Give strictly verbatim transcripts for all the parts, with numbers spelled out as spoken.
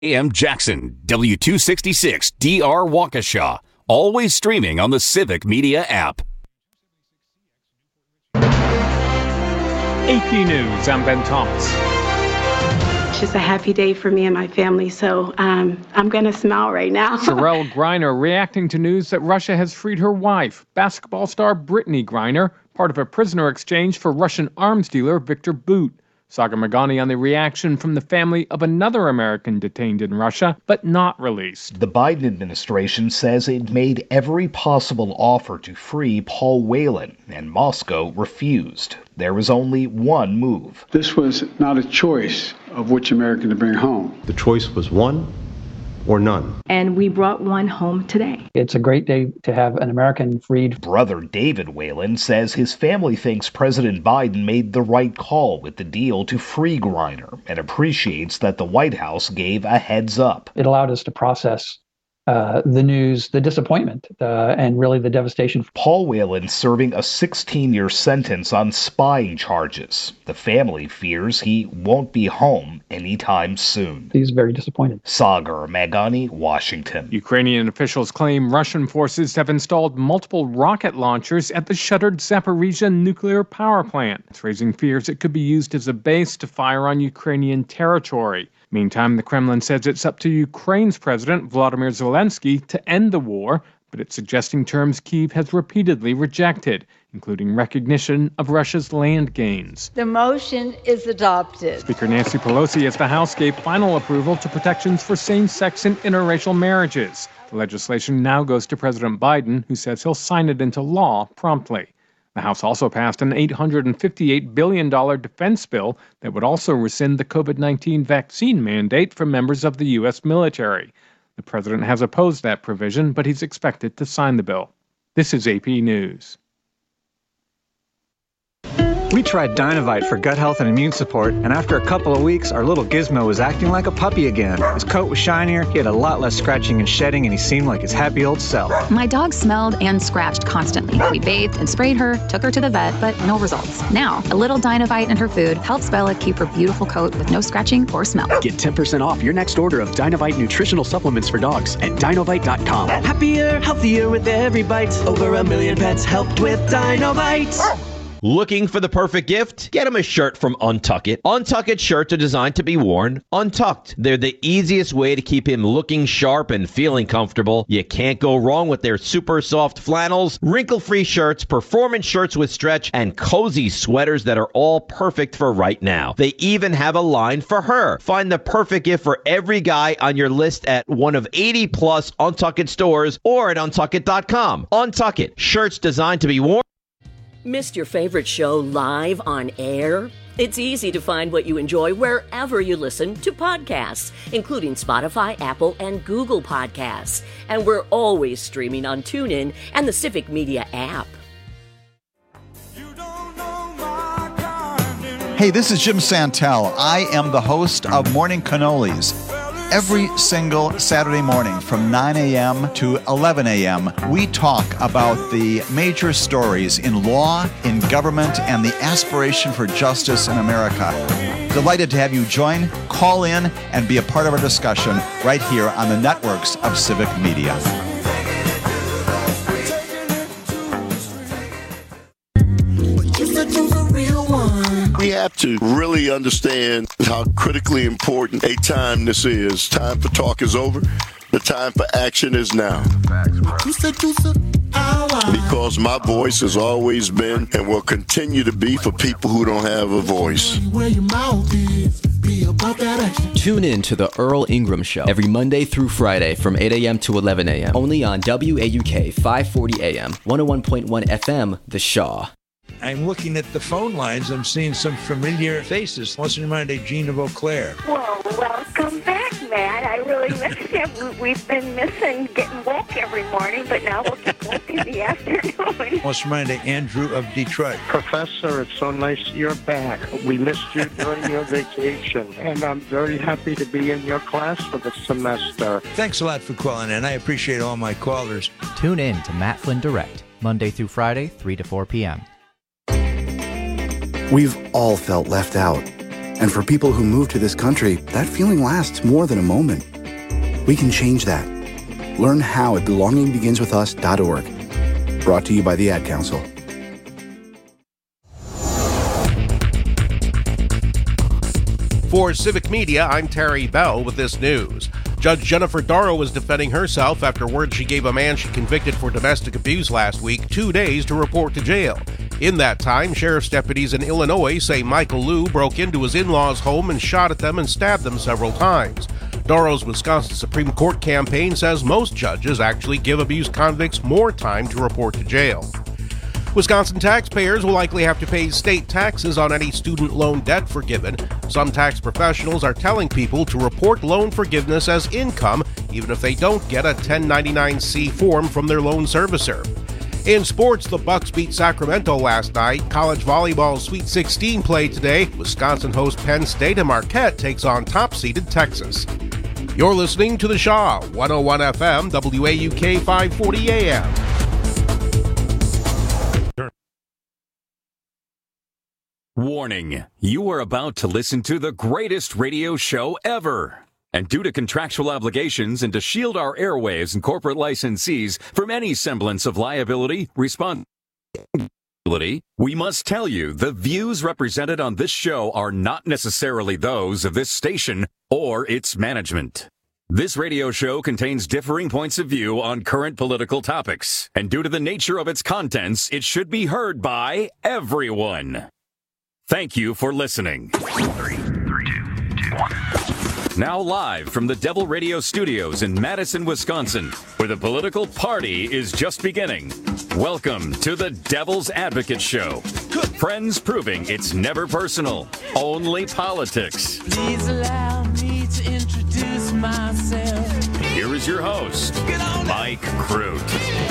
A M Jackson, W two sixty-six D R Waukesha. Always streaming on the Civic Media app. A P News, I'm Ben Thomas. It's just a happy day for me and my family, so um, I'm going to smile right now. Cherelle Griner reacting to news that Russia has freed her wife, basketball star Brittany Griner, part of a prisoner exchange for Russian arms dealer Viktor Bout. Saga Magani on the reaction from the family of another American detained in Russia, but not released. The Biden administration says it made every possible offer to free Paul Whelan, and Moscow refused. There was only one move. This was not a choice of which American to bring home. The choice was one or none. And we brought one home today. It's a great day to have an American freed. Brother David Whelan says his family thinks President Biden made the right call with the deal to free Griner and appreciates that the White House gave a heads up. It allowed us to process uh, the news, the disappointment, uh, and really the devastation. Paul Whelan serving a sixteen-year sentence on spying charges. The family fears he won't be home anytime soon. He's very disappointed. Sagar Magani, Washington. Ukrainian officials claim Russian forces have installed multiple rocket launchers at the shuttered Zaporizhzhia nuclear power plant. It's raising fears it could be used as a base to fire on Ukrainian territory. Meantime, the Kremlin says it's up to Ukraine's President Volodymyr Zelensky to end the war, but it's suggesting terms Kyiv has repeatedly rejected, including recognition of Russia's land gains. The motion is adopted. Speaker Nancy Pelosi as the House gave final approval to protections for same-sex and interracial marriages. The legislation now goes to President Biden, who says he'll sign it into law promptly. The House also passed an eight hundred fifty-eight billion dollars defense bill that would also rescind the covid nineteen vaccine mandate for members of the U S military. The president has opposed that provision, but he's expected to sign the bill. This is A P News. We tried Dynovite for gut health and immune support, and after a couple of weeks, our little Gizmo was acting like a puppy again. His coat was shinier, he had a lot less scratching and shedding, and he seemed like his happy old self. My dog smelled and scratched constantly. We bathed and sprayed her, took her to the vet, but no results. Now, a little Dynovite in her food helps Bella keep her beautiful coat with no scratching or smell. Get ten percent off your next order of Dynovite nutritional supplements for dogs at Dynovite dot com. Happier, healthier with every bite. Over a million pets helped with Dynovite. Looking for the perfect gift? Get him a shirt from Untuck It. Untuck It shirts are designed to be worn untucked. They're the easiest way to keep him looking sharp and feeling comfortable. You can't go wrong with their super soft flannels, wrinkle-free shirts, performance shirts with stretch, and cozy sweaters that are all perfect for right now. They even have a line for her. Find the perfect gift for every guy on your list at one of eighty plus Untuck It stores or at untuck it dot com. Untuck It. Shirts designed to be worn. Missed your favorite show live on air? It's easy to find what you enjoy wherever you listen to podcasts, including Spotify, Apple, and Google Podcasts. And we're always streaming on TuneIn and the Civic Media app. Hey, this is Jim Santel. I am the host of Morning Cannolis. Every single Saturday morning from nine a.m. to eleven a.m., we talk about the major stories in law, in government, and the aspiration for justice in America. Delighted to have you join, call in, and be a part of our discussion right here on the networks of Civic Media. We have to really understand how critically important a time this is. Time for talk is over. The time for action is now. Because my voice has always been and will continue to be for people who don't have a voice. Tune in to The Earl Ingram Show every Monday through Friday from eight a.m. to eleven a.m. only on W A U K five forty A M, one oh one point one F M, The Shaw. I'm looking at the phone lines. I'm seeing some familiar faces. What's in mind, Jean of Eau Claire? Well, welcome back, Matt. I really missed you. We've been missing getting woke every morning, but now we'll get woke in the afternoon. What's in mind, Andrew of Detroit? Professor, it's so nice you're back. We missed you during your vacation, and I'm very happy to be in your class for the semester. Thanks a lot for calling in. I appreciate all my callers. Tune in to Matt Flynn Direct, Monday through Friday, three to four p.m. We've all felt left out. And for people who move to this country, that feeling lasts more than a moment. We can change that. Learn how at belonging begins with us dot org. Brought to you by the Ad Council. For Civic Media, I'm Terry Bell with this news. Judge Jennifer Darrow was defending herself after word she gave a man she convicted for domestic abuse last week two days to report to jail. In that time, sheriff's deputies in Illinois say Michael Liu broke into his in-laws' home and shot at them and stabbed them several times. Darrow's Wisconsin Supreme Court campaign says most judges actually give abuse convicts more time to report to jail. Wisconsin taxpayers will likely have to pay state taxes on any student loan debt forgiven. Some tax professionals are telling people to report loan forgiveness as income, even if they don't get a ten ninety-nine C form from their loan servicer. In sports, the Bucks beat Sacramento last night. College volleyball's Sweet sixteen play today. Wisconsin host Penn State, and Marquette takes on top-seeded Texas. You're listening to The Shaw, one oh one F M, W A U K five forty A M. Warning, you are about to listen to the greatest radio show ever. And due to contractual obligations and to shield our airwaves and corporate licensees from any semblance of liability, responsibility, we must tell you the views represented on this show are not necessarily those of this station or its management. This radio show contains differing points of view on current political topics, and due to the nature of its contents, it should be heard by everyone. Thank you for listening. Three, three, two, two, one. Now live from the Devil Radio Studios in Madison, Wisconsin, where the political party is just beginning. Welcome to the Devil's Advocate Show. Friends proving it's never personal, only politics. Please allow me to introduce myself. Here is your host, Mike Crute.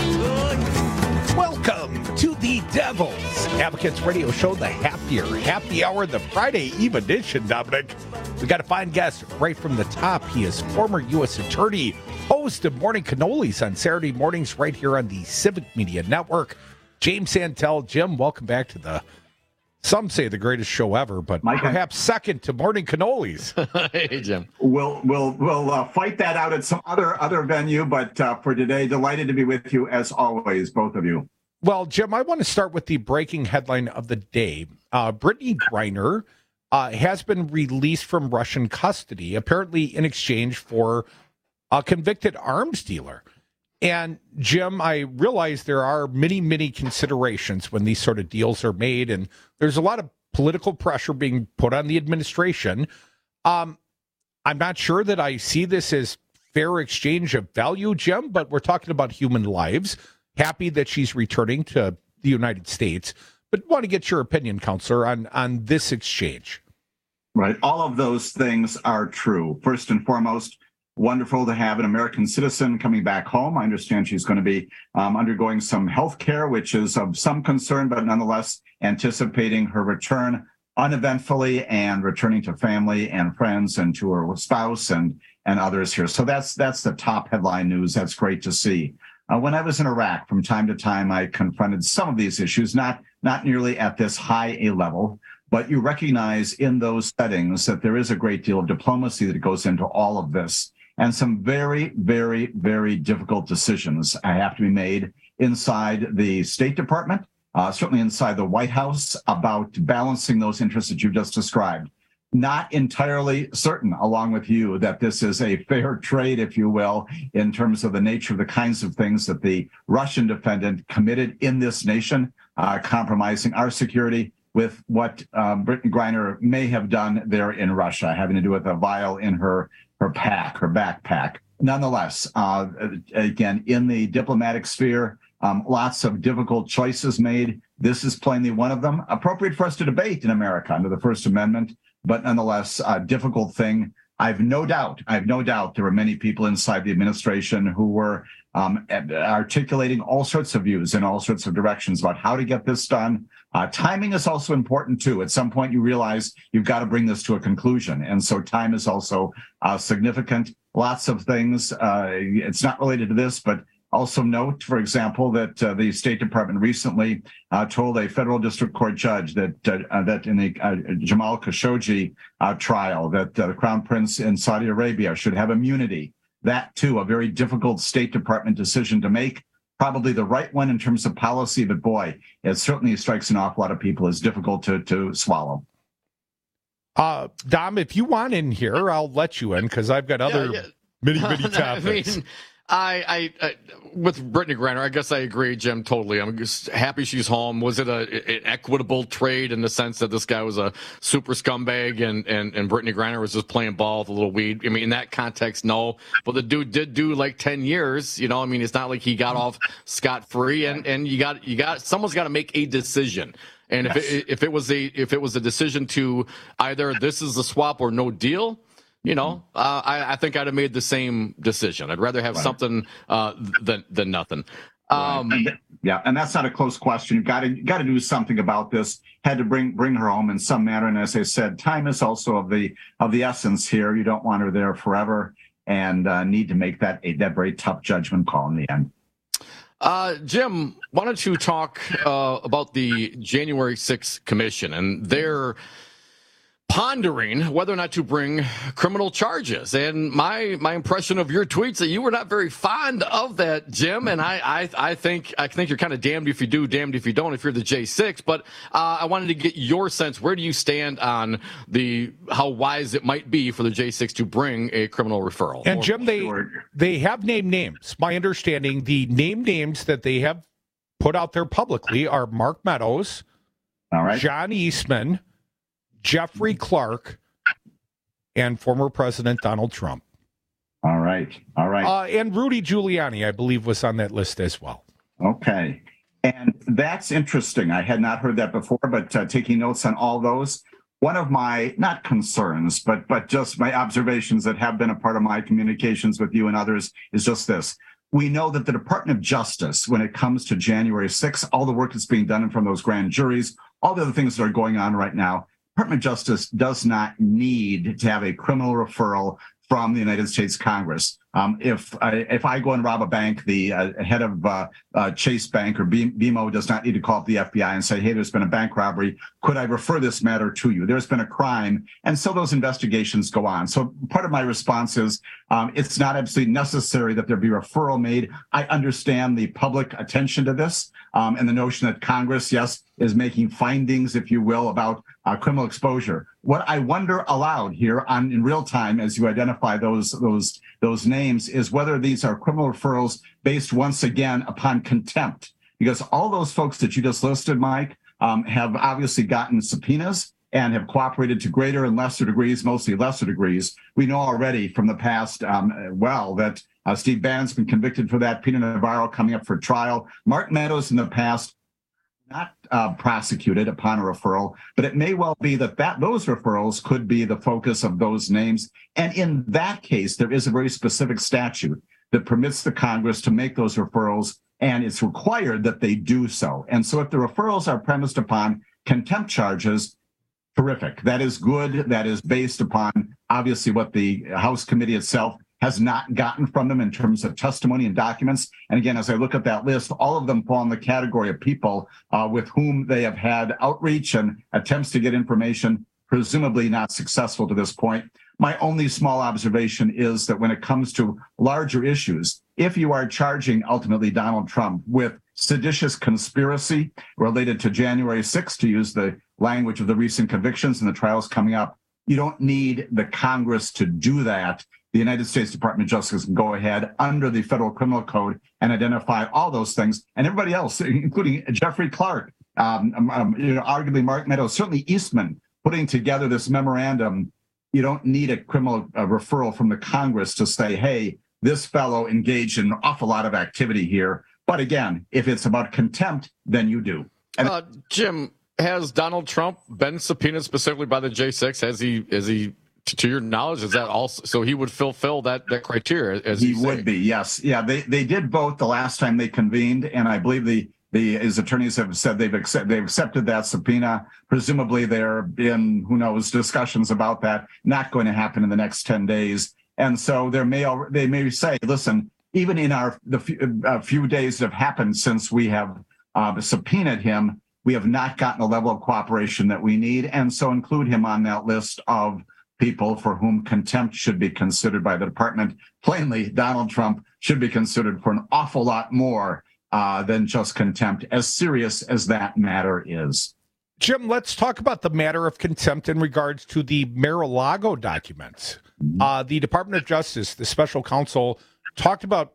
Welcome to the Devil's Advocates Radio Show, the happier happy hour, the Friday Eve edition, Dominic. We got a fine guest right from the top. He is former U S attorney, host of Morning Cannolis on Saturday mornings right here on the Civic Media Network. James Santel. Jim, welcome back to the, some say the greatest show ever, but Mike, perhaps second to Morning Cannolis. Hey, Jim. We'll we'll we'll uh, fight that out at some other other venue, but uh, for today, delighted to be with you as always, both of you. Well, Jim, I want to start with the breaking headline of the day. Uh, Brittany Griner uh, has been released from Russian custody, apparently in exchange for a convicted arms dealer. And, Jim, I realize there are many, many considerations when these sort of deals are made, and there's a lot of political pressure being put on the administration. Um, I'm not sure that I see this as fair exchange of value, Jim, but we're talking about human lives. Happy that she's returning to the United States, but want to get your opinion, Counselor, on, on this exchange. Right. All of those things are true. First and foremost, wonderful to have an American citizen coming back home. I understand she's going to be um, undergoing some health care, which is of some concern, but nonetheless anticipating her return uneventfully and returning to family and friends and to her spouse and, and others here. So that's that's the top headline news. That's great to see. Uh, when I was in Iraq, from time to time, I confronted some of these issues, not not nearly at this high a level, but you recognize in those settings that there is a great deal of diplomacy that goes into all of this, and some very, very, very difficult decisions have to be made inside the State Department, uh, certainly inside the White House, about balancing those interests that you just described. Not entirely certain, along with you, that this is a fair trade, if you will, in terms of the nature of the kinds of things that the Russian defendant committed in this nation, uh, compromising our security with what um, Brittany Griner may have done there in Russia, having to do with a vial in her, her pack, her backpack. Nonetheless, uh, again, in the diplomatic sphere, um, lots of difficult choices made. This is plainly one of them. Appropriate for us to debate in America under the First Amendment, but nonetheless, a difficult thing. I've no doubt, I've no doubt there were many people inside the administration who were um, articulating all sorts of views in all sorts of directions about how to get this done. Uh, timing is also important, too. At some point, you realize you've got to bring this to a conclusion. And so time is also uh, significant. Lots of things. Uh, it's not related to this, but also note, for example, that uh, the State Department recently uh, told a federal district court judge that uh, that in the uh, Jamal Khashoggi uh, trial, that uh, the Crown Prince in Saudi Arabia should have immunity That, too, a very difficult State Department decision to make. Probably the right one in terms of policy, but boy, it certainly strikes an awful lot of people as difficult to, to swallow. Uh, Dom, if you want in here, I'll let you in because I've got other yeah, yeah. many, many topics. I mean, I, I, I, with Brittany Griner, I guess I agree, Jim, totally. I'm just happy she's home. Was it a, an equitable trade in the sense that this guy was a super scumbag and, and, and Brittany Griner was just playing ball with a little weed? I mean, in that context, no. But the dude did do like ten years, you know. I mean, it's not like he got off scot-free, and, and you got you got someone's got to make a decision. And yes. if it, if it was a if it was a decision to either this is a swap or no deal, you know, uh, I, I think I'd have made the same decision. I'd rather have right. something uh, than than nothing. Um, right. and, yeah, and that's not a close question. You've got to got to do something about this. Had to bring bring her home in some manner. And as I said, time is also of the of the essence here. You don't want her there forever, and uh, need to make that a, that very tough judgment call in the end. Uh, Jim, why don't you talk uh, about the January sixth Commission and their pondering whether or not to bring criminal charges. And my my impression of your tweets that you were not very fond of that, Jim. And I I, I think I think you're kind of damned if you do, damned if you don't, if you're the J six. But uh, I wanted to get your sense. Where do you stand on the how wise it might be for the J six to bring a criminal referral? And Jim, they they have named names. My understanding, the name names that they have put out there publicly are Mark Meadows, all right, John Eastman, Jeffrey Clark, and former President Donald Trump. All right. All right. Uh, and Rudy Giuliani, I believe, was on that list as well. Okay. And that's interesting. I had not heard that before, but uh, taking notes on all those, one of my, not concerns, but but just my observations that have been a part of my communications with you and others is just this. We know that the Department of Justice, when it comes to January sixth, all the work that's being done from those grand juries, all the other things that are going on right now, Department of Justice does not need to have a criminal referral from the United States Congress. Um, if I, if I go and rob a bank, the uh, head of uh, uh, Chase Bank or B M O does not need to call up the F B I and say, hey, there's been a bank robbery. Could I refer this matter to you? There's been a crime. And so those investigations go on. So part of my response is um, it's not absolutely necessary that there be referral made. I understand the public attention to this um, and the notion that Congress, yes, is making findings, if you will, about uh, criminal exposure. What I wonder aloud here on in real time as you identify those those those names is whether these are criminal referrals based once again upon contempt, because all those folks that you just listed, Mike, um, have obviously gotten subpoenas and have cooperated to greater and lesser degrees, mostly lesser degrees. We know already from the past, um, well, that uh, Steve Bannon's been convicted for that. Peter Navarro coming up for trial. Mark Meadows in the past not uh, prosecuted upon a referral, but it may well be that, that those referrals could be the focus of those names. And in that case, there is a very specific statute that permits the Congress to make those referrals, and it's required that they do so. And so if the referrals are premised upon contempt charges, terrific. That is good. That is based upon, obviously, what the House committee itself has not gotten from them in terms of testimony and documents. And again, as I look at that list, all of them fall in the category of people uh, with whom they have had outreach and attempts to get information, presumably not successful to this point. My only small observation is that when it comes to larger issues, if you are charging ultimately Donald Trump with seditious conspiracy related to January sixth, to use the language of the recent convictions and the trials coming up, you don't need the Congress to do that. The United States Department of Justice can go ahead under the federal criminal code and identify all those things. And everybody else, including Jeffrey Clark, um, um, you know, arguably Mark Meadows, certainly Eastman, putting together this memorandum. You don't need a criminal uh, referral from the Congress to say, hey, this fellow engaged in an awful lot of activity here. But again, if it's about contempt, then you do. And uh, Jim, has Donald Trump been subpoenaed specifically by the J six? Has he, is he, to your knowledge, is that also, so he would fulfill that, that criteria? As he would be, yes. Yeah, they, they did vote the last time they convened, and I believe the, the his attorneys have said they've, accept, they've accepted that subpoena. Presumably there have been, who knows, discussions about that, not going to happen in the next ten days. And so there may they may say, listen, even in our the few, uh, few days that have happened since we have uh, subpoenaed him, we have not gotten the level of cooperation that we need, and so include him on that list of people for whom contempt should be considered by the department. Plainly, Donald Trump should be considered for an awful lot more uh, than just contempt, as serious as that matter is. Jim, let's talk about the matter of contempt in regards to the Mar-a-Lago documents. Uh, the Department of Justice, the special counsel, talked about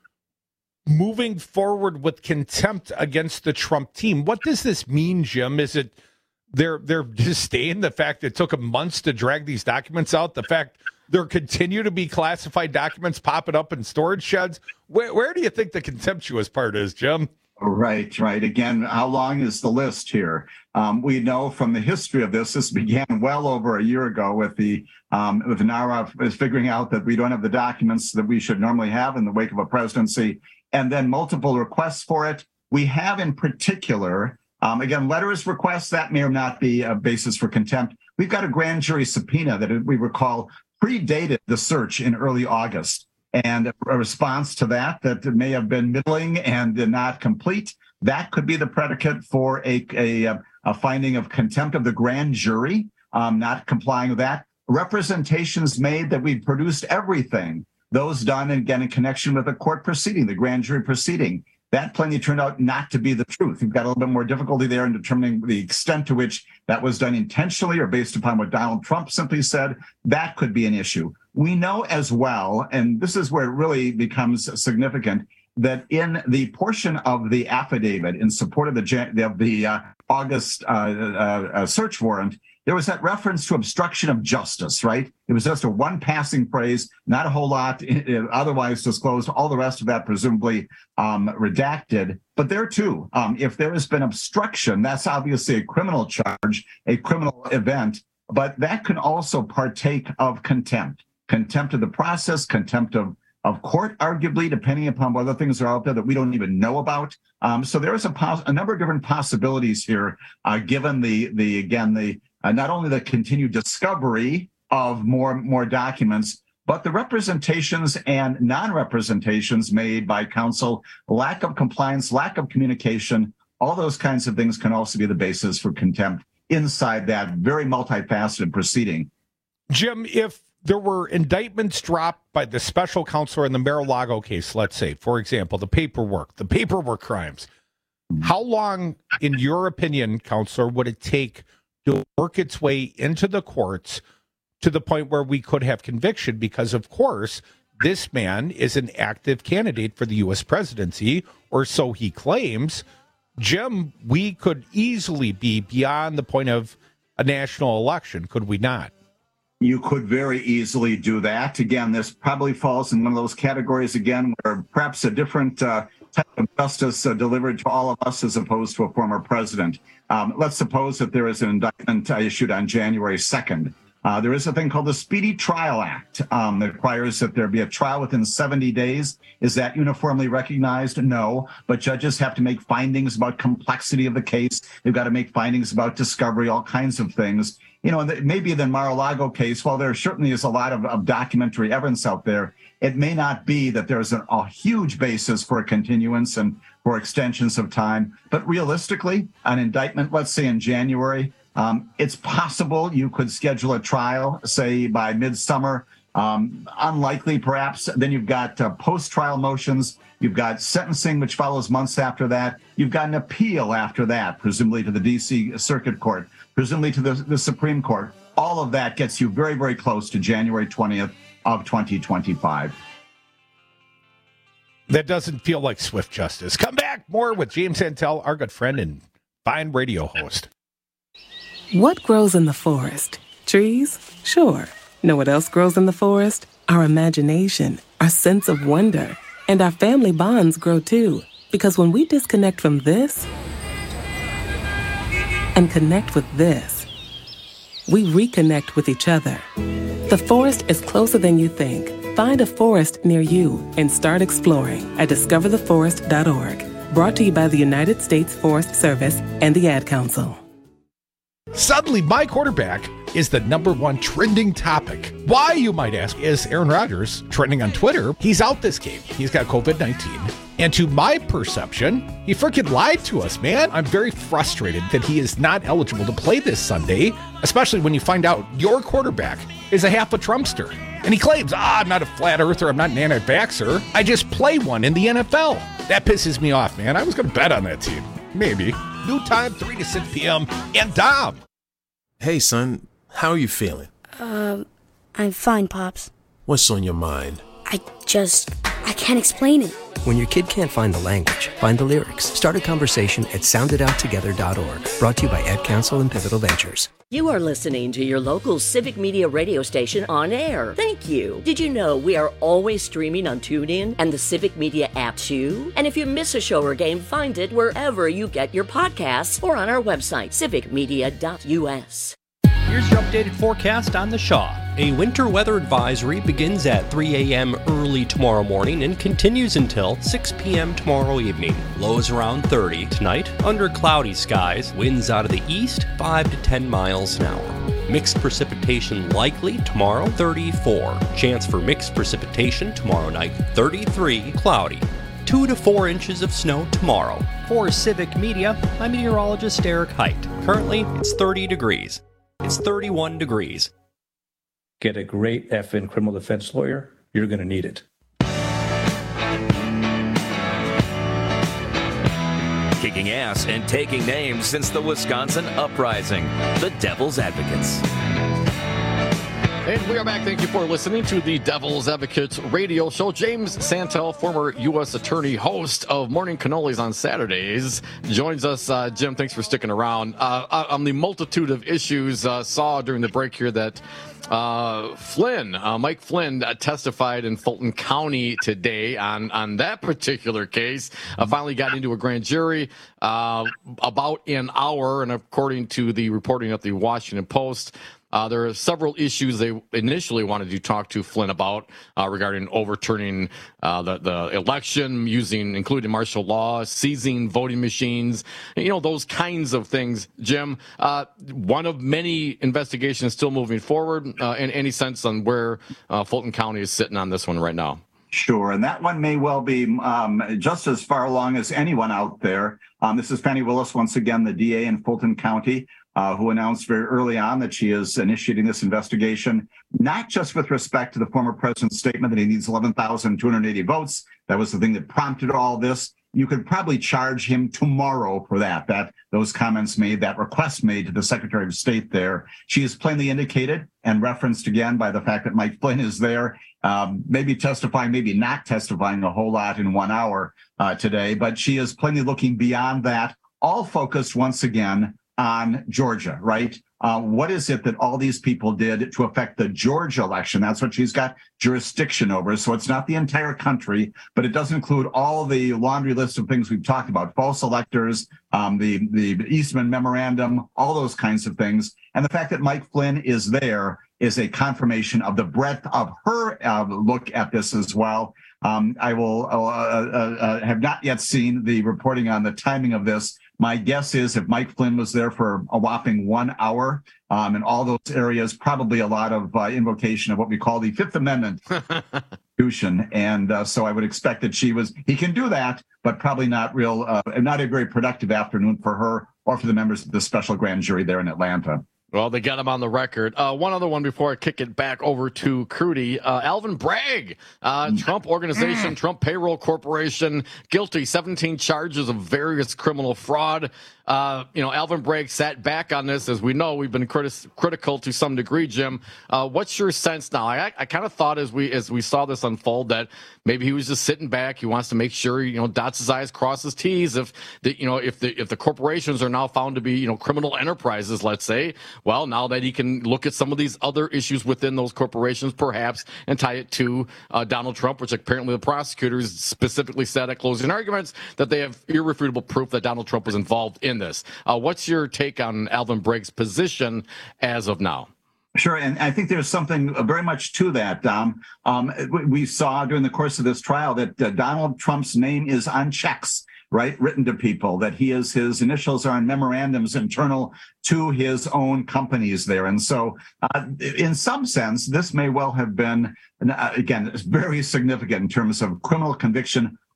moving forward with contempt against the Trump team. What does this mean, Jim? Is it they're they're disdain the fact that it took them months to drag these documents out? The fact there continue to be classified documents popping up in storage sheds? Where, where do you think the contemptuous part is, Jim? Right, right. Again, how long is the list here? Um, we know from the history of this, this began well over a year ago with the um, with NARA figuring out that we don't have the documents that we should normally have in the wake of a presidency, and then multiple requests for it. We have in particular, um, again, letters requests, that may or not be a basis for contempt. We've got a grand jury subpoena that we recall predated the search in early August. And a response to that that may have been middling and not complete, that could be the predicate for a, a, a finding of contempt of the grand jury, um, not complying with that. Representations made that we produced everything, those done, again, in connection with a court proceeding, the grand jury proceeding. That plainly turned out not to be the truth. You've got a little bit more difficulty there in determining the extent to which that was done intentionally or based upon what Donald Trump simply said. That could be an issue. We know as well, and this is where it really becomes significant, that in the portion of the affidavit in support of the, of the uh, August uh, uh, uh, search warrant, there was that reference to obstruction of justice, right? It was just a one passing phrase, not a whole lot otherwise disclosed, all the rest of that presumably um, redacted. But there too, um, if there has been obstruction, that's obviously a criminal charge, a criminal event, but that can also partake of contempt. Contempt of the process, contempt of, of court, arguably, depending upon what other things are out there that we don't even know about. Um, so there is a, pos- a number of different possibilities here, uh, given the, the again, the uh, not only the continued discovery of more, more documents, but the representations and non-representations made by counsel, lack of compliance, lack of communication, all those kinds of things can also be the basis for contempt inside that very multifaceted proceeding. Jim, if there were indictments dropped by the special counsel in the Mar-a-Lago case, let's say, for example, the paperwork, the paperwork crimes, how long, in your opinion, counselor, would it take to work its way into the courts to the point where we could have conviction? Because, of course, this man is an active candidate for the U S presidency, or so he claims. Jim, we could easily be beyond the point of a national election, could we not? You could very easily do that. Again, this probably falls in one of those categories, again, where perhaps a different uh, type of justice uh, delivered to all of us as opposed to a former president. Um, let's suppose that there is an indictment uh, issued on January second. Uh, there is a thing called the Speedy Trial Act um, that requires that there be a trial within seventy days. Is that uniformly recognized? No, but judges have to make findings about complexity of the case. They've got to make findings about discovery, all kinds of things. You know, maybe the Mar-a-Lago case, while there certainly is a lot of, of documentary evidence out there, it may not be that there's a, a huge basis for a continuance and for extensions of time. But realistically, an indictment, let's say in January, um, it's possible you could schedule a trial, say by midsummer. Um, unlikely, perhaps. Then you've got uh, post-trial motions. You've got sentencing, which follows months after that. You've got an appeal after that, presumably to the D C Circuit Court, presumably to the, the Supreme Court. All of that gets you very, very close to January twentieth of twenty twenty-five. That doesn't feel like swift justice. Come back, more with James Santel, our good friend and fine radio host. What grows in the forest? Trees? Sure. Know what else grows in the forest? Our imagination, our sense of wonder, and our family bonds grow too. Because when we disconnect from this and connect with this, we reconnect with each other. The forest is closer than you think. Find a forest near you and start exploring at discover the forest dot org. Brought to you by the United States Forest Service and the Ad Council. Suddenly, my quarterback is the number one trending topic. Why, you might ask, is Aaron Rodgers trending on Twitter? He's out this game. He's got covid nineteen. And to my perception, he freaking lied to us, man. I'm very frustrated that he is not eligible to play this Sunday, especially when you find out your quarterback is a half a Trumpster. And he claims, ah, I'm not a flat earther, I'm not an anti-vaxxer. I just play one in the N F L. That pisses me off, man. I was going to bet on that team. Maybe. New time, three to six p.m. And Dom. Hey, son. How are you feeling? Um, I'm fine, Pops. What's on your mind? I just, I can't explain it. When your kid can't find the language, find the lyrics. Start a conversation at sound it out together dot org. Brought to you by Ad Council and Pivotal Ventures. You are listening to your local Civic Media radio station on air. Thank you. Did you know we are always streaming on TuneIn and the Civic Media app too? And if you miss a show or game, find it wherever you get your podcasts or on our website, civic media dot u s. Here's your updated forecast on the Shaw. A winter weather advisory begins at three a.m. early tomorrow morning and continues until six p.m. tomorrow evening. Lows around thirty. Tonight, under cloudy skies, winds out of the east, five to ten miles an hour. Mixed precipitation likely tomorrow, thirty-four. Chance for mixed precipitation tomorrow night, thirty-three. Cloudy. Two to four inches of snow tomorrow. For Civic Media, I'm meteorologist Eric Height. Currently, it's thirty degrees. It's thirty-one degrees. Get a great effing criminal defense lawyer. You're going to need it. Kicking ass and taking names since the Wisconsin uprising. The Devil's Advocates. And we are back. Thank you for listening to the Devil's Advocates radio show. James Santel, former U S attorney, host of Morning Cannolis on Saturdays, joins us. Uh, Jim, thanks for sticking around. Uh, on the multitude of issues, uh, saw during the break here that uh, Flynn, uh, Mike Flynn, uh, testified in Fulton County today on, on that particular case. Uh, finally got into a grand jury uh, about an hour, and according to the reporting of the Washington Post, Uh, there are several issues they initially wanted to talk to Flynn about uh, regarding overturning uh, the, the election, using, including martial law, seizing voting machines, you know, those kinds of things. Jim, uh, one of many investigations still moving forward. Uh, in any sense on where uh, Fulton County is sitting on this one right now? Sure, and that one may well be um, just as far along as anyone out there. Um, this is Fannie Willis, once again, the D A in Fulton County, uh, who announced very early on that she is initiating this investigation, not just with respect to the former president's statement that he needs eleven thousand two hundred eighty votes. That was the thing that prompted all this. You could probably charge him tomorrow for that, that those comments made, that request made to the Secretary of State there. She is plainly indicated and referenced again by the fact that Mike Flynn is there, um, maybe testifying, maybe not testifying a whole lot in one hour uh, today, but she is plainly looking beyond that, all focused once again on Georgia, right? Uh, what is it that all these people did to affect the Georgia election? That's what she's got jurisdiction over. So it's not the entire country, but it does include all the laundry list of things we've talked about, false electors, um, the, the Eastman memorandum, all those kinds of things. And the fact that Mike Flynn is there is a confirmation of the breadth of her uh, look at this as well. Um, I will uh, uh, uh, have not yet seen the reporting on the timing of this. My guess is if Mike Flynn was there for a whopping one hour um, in all those areas, probably a lot of uh, invocation of what we call the Fifth Amendment Constitution. And uh, so I would expect that she was, he can do that, but probably not real, uh, not a very productive afternoon for her or for the members of the special grand jury there in Atlanta. Well, they got him on the record. Uh, one other one before I kick it back over to Crudy. Uh, Alvin Bragg, uh, Trump Organization, Trump Payroll Corporation, guilty, seventeen charges of various criminal fraud. Uh, you know, Alvin Bragg sat back on this. As we know, we've been critis- critical to some degree, Jim. Uh, what's your sense now? I, I kind of thought as we as we saw this unfold that maybe he was just sitting back. He wants to make sure, you know, dots his I's, crosses T's. If the, you know, if the if the corporations are now found to be, you know, criminal enterprises, let's say, well, now that he can look at some of these other issues within those corporations, perhaps, and tie it to uh, Donald Trump, which apparently the prosecutors specifically said at closing arguments that they have irrefutable proof that Donald Trump was involved in this. Uh, what's your take on Alvin Bragg's position as of now? Sure, and I think there's something very much to that, Dom. Um, we saw during the course of this trial that uh, Donald Trump's name is on checks, right, written to people, that he is, his initials are on memorandums internal to his own companies there. And so uh, in some sense, this may well have been, uh, again, very significant in terms of criminal conviction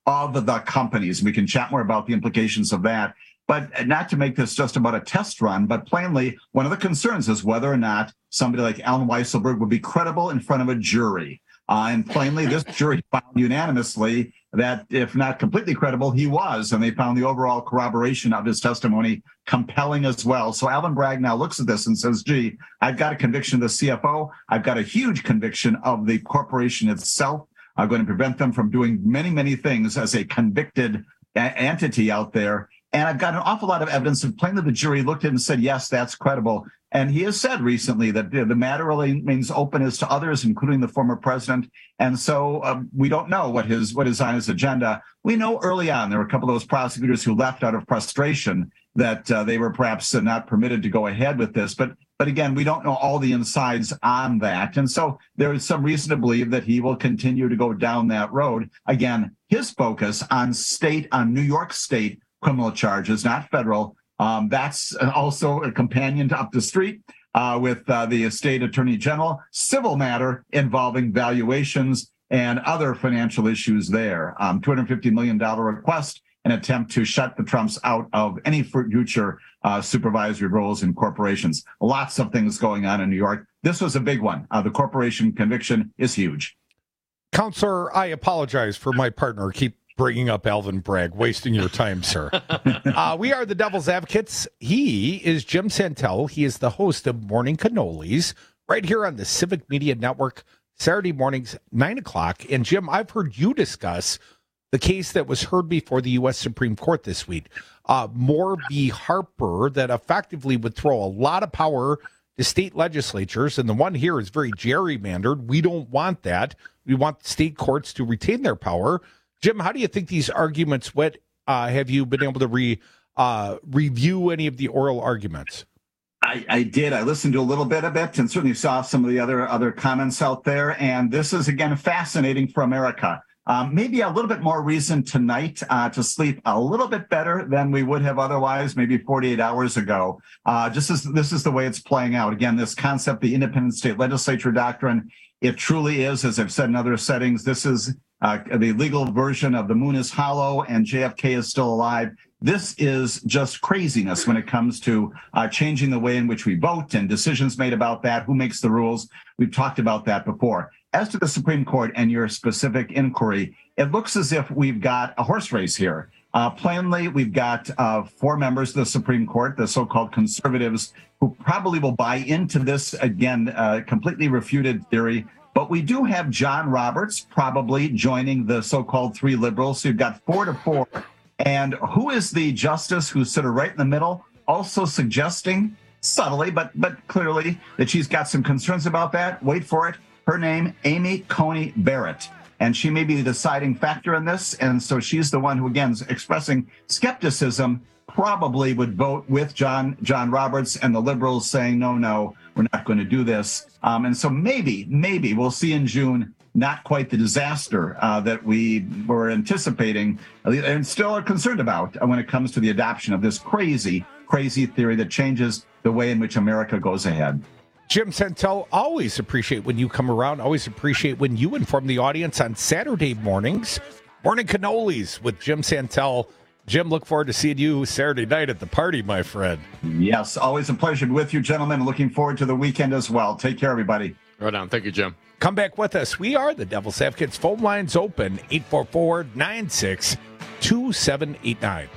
of the companies. We can chat more about the implications of that. But not to make this just about a test run, but plainly, one of the concerns is whether or not somebody like Alan Weisselberg would be credible in front of a jury. Uh, and plainly, this jury found unanimously that, if not completely credible, he was. And they found the overall corroboration of his testimony compelling as well. So Alvin Bragg now looks at this and says, gee, I've got a conviction of the C F O. I've got a huge conviction of the corporation itself. I'm going to prevent them from doing many, many things as a convicted a- entity out there. And I've got an awful lot of evidence that plainly the jury looked at it and said, yes, that's credible. And he has said recently that the matter remains open as to others, including the former president. And so um, we don't know what his what is on his agenda. We know early on there were a couple of those prosecutors who left out of frustration that uh, they were perhaps uh, not permitted to go ahead with this. But but again, we don't know all the insides on that. And so there is some reason to believe that he will continue to go down that road. Again, his focus on state, on New York State criminal charges, not federal. Um, that's also a companion to up the street uh, with uh, the state attorney general, civil matter involving valuations and other financial issues there. Um, two hundred fifty million dollars request, an attempt to shut the Trumps out of any future uh, supervisory roles in corporations. Lots of things going on in New York. This was a big one. Uh, the corporation conviction is huge. Counselor, I apologize for my partner. Keep bringing up Alvin Bragg, wasting your time, sir. uh, we are the Devil's Advocates. He is Jim Santel. He is the host of Morning Cannolis right here on the Civic Media Network, Saturday mornings, nine o'clock. And Jim, I've heard you discuss the case that was heard before the U S Supreme Court this week. Uh, Moore v. Harper, that effectively would throw a lot of power to state legislatures. And the one here is very gerrymandered. We don't want that. We want state courts to retain their power. Jim, how do you think these arguments went? Uh, have you been able to re, uh, review any of the oral arguments? I, I did. I listened to a little bit of it and certainly saw some of the other other comments out there. And this is, again, fascinating for America. Um, maybe a little bit more reason tonight uh, to sleep a little bit better than we would have otherwise, maybe forty-eight hours ago. Uh, just as this is the way it's playing out. Again, this concept, the independent state legislature doctrine, it truly is, as I've said in other settings, this is uh, the legal version of the moon is hollow and J F K is still alive. This is just craziness when it comes to uh, changing the way in which we vote and decisions made about that, who makes the rules. We've talked about that before. As to the Supreme Court and your specific inquiry, it looks as if we've got a horse race here. Uh, plainly, we've got uh, four members of the Supreme Court, the so-called conservatives, who probably will buy into this, again, uh, completely refuted theory. But we do have John Roberts probably joining the so-called three liberals. So you've got four to four. And who is the justice who's sort of right in the middle, also suggesting subtly, but but clearly, that she's got some concerns about that? Wait for it. Her name, Amy Coney Barrett. And she may be the deciding factor in this. And so she's the one who, again, is expressing skepticism, probably would vote with John John Roberts and the liberals saying, no, no, we're not going to do this. Um, and so maybe, maybe we'll see in June not quite the disaster uh, that we were anticipating and still are concerned about when it comes to the adoption of this crazy, crazy theory that changes the way in which America goes ahead. Jim Santel, always appreciate when you come around. Always appreciate when you inform the audience on Saturday mornings. Morning Cannolis with Jim Santel. Jim, look forward to seeing you Saturday night at the party, my friend. Yes, always a pleasure to be with you, gentlemen. Looking forward to the weekend as well. Take care, everybody. Right on. Thank you, Jim. Come back with us. We are the Devil's Advocates. Phone lines open, eight four four, nine six two seven eight nine.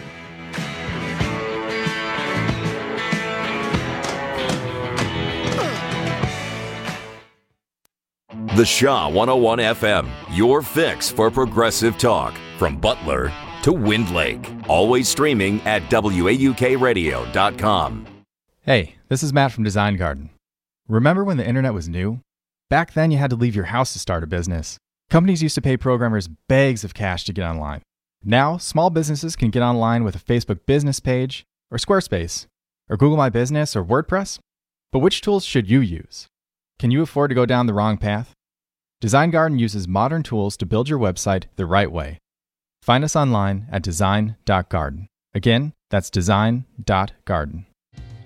The Shaw one oh one F M, your fix for progressive talk. From Butler to Wind Lake. Always streaming at W A U K radio dot com. Hey, this is Matt from Design Garden. Remember when the internet was new? Back then you had to leave your house to start a business. Companies used to pay programmers bags of cash to get online. Now, small businesses can get online with a Facebook business page, or Squarespace, or Google My Business, or WordPress. But which tools should you use? Can you afford to go down the wrong path? Design Garden uses modern tools to build your website the right way. Find us online at design dot garden. Again, that's design dot garden.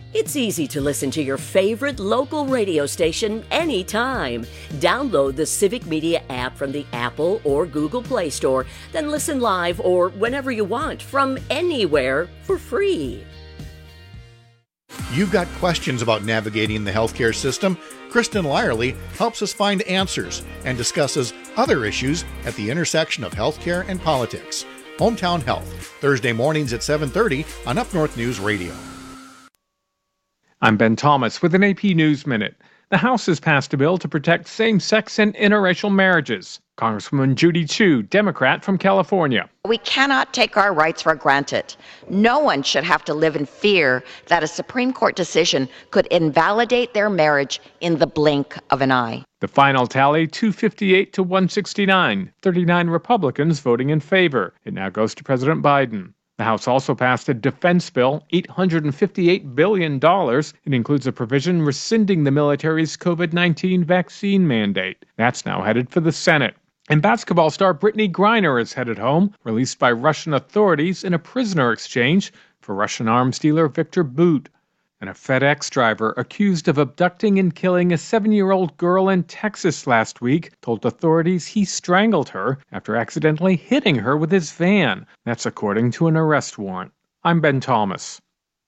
It's easy to listen to your favorite local radio station anytime. Download the Civic Media app from the Apple or Google Play Store, then listen live or whenever you want from anywhere for free. You've got questions about navigating the healthcare system? Kristen Lyerly helps us find answers and discusses other issues at the intersection of healthcare and politics. Hometown Health, Thursday mornings at seven thirty on Up North News Radio. I'm Ben Thomas with an A P News Minute. The House has passed a bill to protect same-sex and interracial marriages. Congresswoman Judy Chu, Democrat from California. We cannot take our rights for granted. No one should have to live in fear that a Supreme Court decision could invalidate their marriage in the blink of an eye. The final tally, two fifty-eight to one sixty-nine, thirty-nine Republicans voting in favor. It now goes to President Biden. The House also passed a defense bill, eight hundred fifty-eight billion dollars. It includes a provision rescinding the military's COVID nineteen vaccine mandate. That's now headed for the Senate. And basketball star Brittany Griner is headed home, released by Russian authorities in a prisoner exchange for Russian arms dealer Victor Bout. And a FedEx driver accused of abducting and killing a seven-year-old girl in Texas last week told authorities he strangled her after accidentally hitting her with his van. That's according to an arrest warrant. I'm Ben Thomas.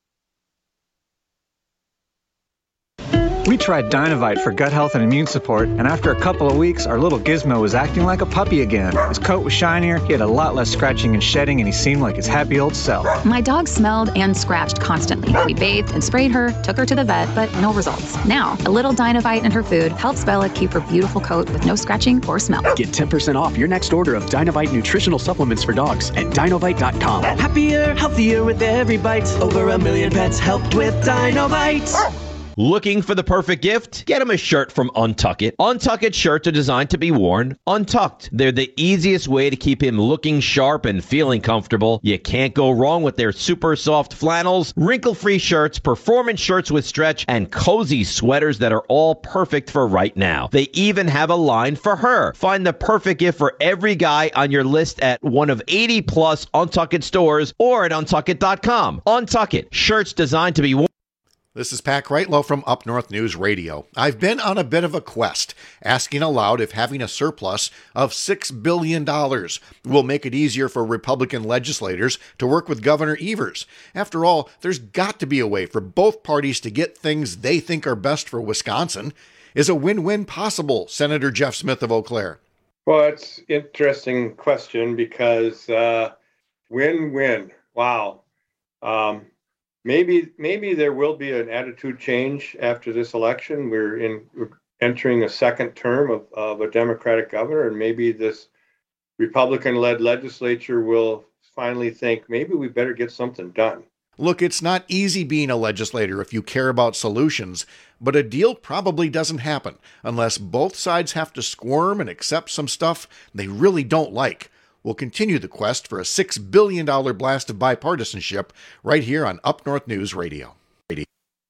We tried Dynovite for gut health and immune support, and after a couple of weeks, our little Gizmo was acting like a puppy again. His coat was shinier, he had a lot less scratching and shedding, and he seemed like his happy old self. My dog smelled and scratched constantly. We bathed and sprayed her, took her to the vet, but no results. Now, a little Dynovite in her food helps Bella keep her beautiful coat with no scratching or smell. Get ten percent off your next order of Dynovite nutritional supplements for dogs at Dynovite dot com. Happier, healthier with every bite. Over a million pets helped with Dynovite. Looking for the perfect gift? Get him a shirt from Untuck It. Untuck It shirts are designed to be worn untucked. They're the easiest way to keep him looking sharp and feeling comfortable. You can't go wrong with their super soft flannels, wrinkle-free shirts, performance shirts with stretch, and cozy sweaters that are all perfect for right now. They even have a line for her. Find the perfect gift for every guy on your list at one of eighty plus Untuck It stores or at untuck it dot com. Untuck It, shirts designed to be worn. This is Pat Greitlow from Up North News Radio. I've been on a bit of a quest, asking aloud if having a surplus of six billion dollars will make it easier for Republican legislators to work with Governor Evers. After all, there's got to be a way for both parties to get things they think are best for Wisconsin. Is a win-win possible, Senator Jeff Smith of Eau Claire? Well, it's an interesting question because uh, win-win, wow. Um, Maybe maybe there will be an attitude change after this election. We're in we're entering a second term of, of a Democratic governor, and maybe this Republican-led legislature will finally think maybe we better get something done. Look, it's not easy being a legislator if you care about solutions, but a deal probably doesn't happen unless both sides have to squirm and accept some stuff they really don't like. We'll continue the quest for a six billion dollars blast of bipartisanship right here on Up North News Radio. The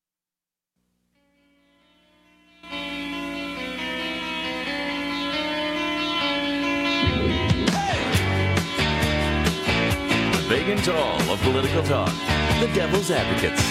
big and tall of political talk, the Devil's Advocates.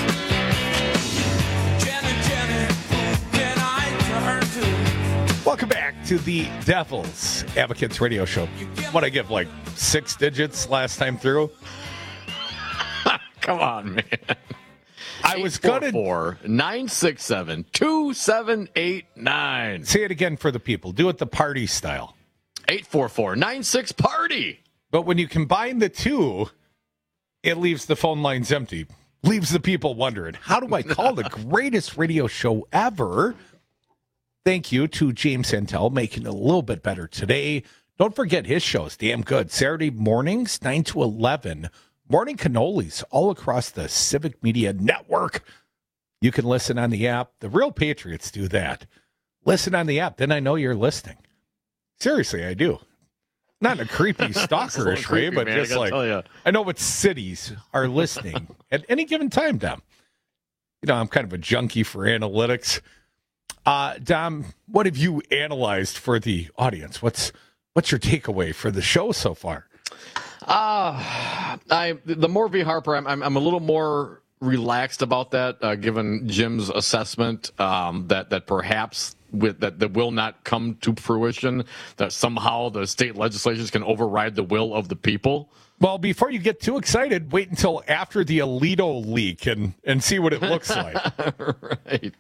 Jenny, Jenny, who can I turn to? Welcome back to the Devil's Advocates radio show. What, I give like six digits last time through? Come on, man. I was going to... four nine six seven two seven eight nine. Say it again for the people. Do it the party style. eight four four nine six party. But when you combine the two, it leaves the phone lines empty. Leaves the people wondering, how do I call the greatest radio show ever? Thank you to James Santel, making it a little bit better today. Don't forget his show is damn good. Saturday mornings, nine to eleven. Morning cannolis all across the Civic Media Network. You can listen on the app. The real patriots do that. Listen on the app, then I know you're listening. Seriously, I do. Not in a creepy stalkerish way, but man, just I like, I know what cities are listening at any given time, Dom. You know, I'm kind of a junkie for analytics. Uh, Dom, what have you analyzed for the audience? What's what's your takeaway for the show so far? Uh, I the Moore v. Harper, I'm, I'm I'm a little more relaxed about that, uh, given Jim's assessment um, that that perhaps with that that will not come to fruition, that somehow the state legislatures can override the will of the people. Well, before you get too excited, wait until after the Alito leak and, and see what it looks like. Right.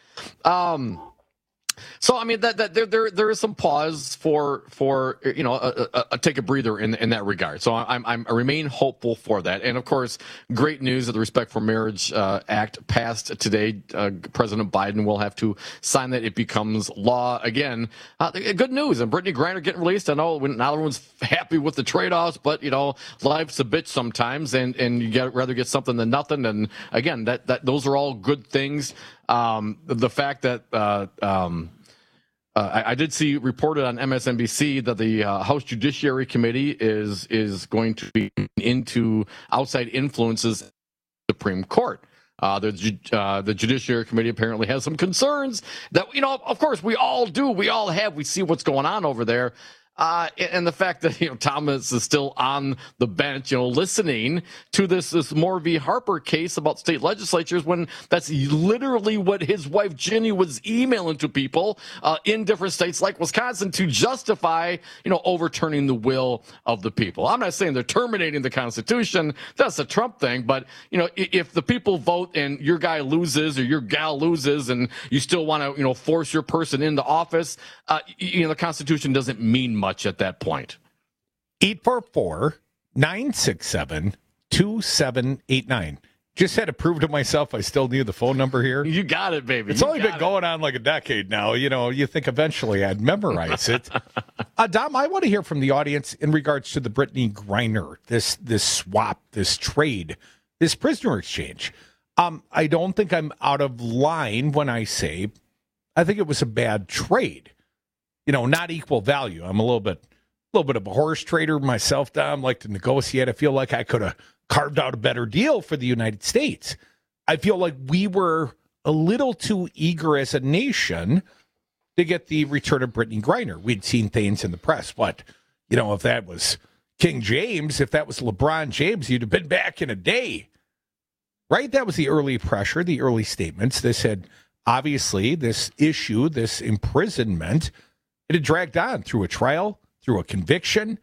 Um. So I mean that that there there there is some pause for for you know a, a, a take a breather in in that regard. So I'm I'm I remain hopeful for that. And of course, great news that the Respect for Marriage uh, Act passed today. Uh, President Biden will have to sign that. It becomes law again. Uh, good news. And Brittany Griner getting released. I know when not everyone's happy with the trade-offs, but you know life's a bitch sometimes, and and you get rather get something than nothing. And again, that that those are all good things. Um, the fact that uh, um, uh, I, I did see reported on M S N B C that the uh, House Judiciary Committee is is going to be into outside influences in the Supreme Court. Uh, the uh, the Judiciary Committee apparently has some concerns that, you know, of course we all do, we all have, we see what's going on over there. Uh, and the fact that, you know, Thomas is still on the bench, you know, listening to this, this Moore v. Harper case about state legislatures, when that's literally what his wife Ginny was emailing to people uh, in different states like Wisconsin to justify, you know, overturning the will of the people. I'm not saying they're terminating the Constitution. That's a Trump thing. But, you know, if the people vote and your guy loses or your gal loses and you still want to, you know, force your person into office, uh, you know, the Constitution doesn't mean much. Much at that point. eight four four, nine six seven, two seven eight nine. Just had to prove to myself I still knew the phone number here. You got it, baby. It's you only been it. going on like a decade now. You know, you think eventually I'd memorize it. uh, Dom, I want to hear from the audience in regards to the Brittany Griner, this this swap, this trade, this prisoner exchange. Um, I don't think I'm out of line when I say I think it was a bad trade. You know, not equal value. I'm a little bit, a little bit of a horse trader myself. Dom, like to negotiate. I feel like I could have carved out a better deal for the United States. I feel like we were a little too eager as a nation to get the return of Brittany Griner. We'd seen things in the press, but you know, if that was King James, if that was LeBron James, you'd have been back in a day, right? That was the early pressure, the early statements. They said, obviously, this issue, this imprisonment. It had dragged on through a trial, through a conviction.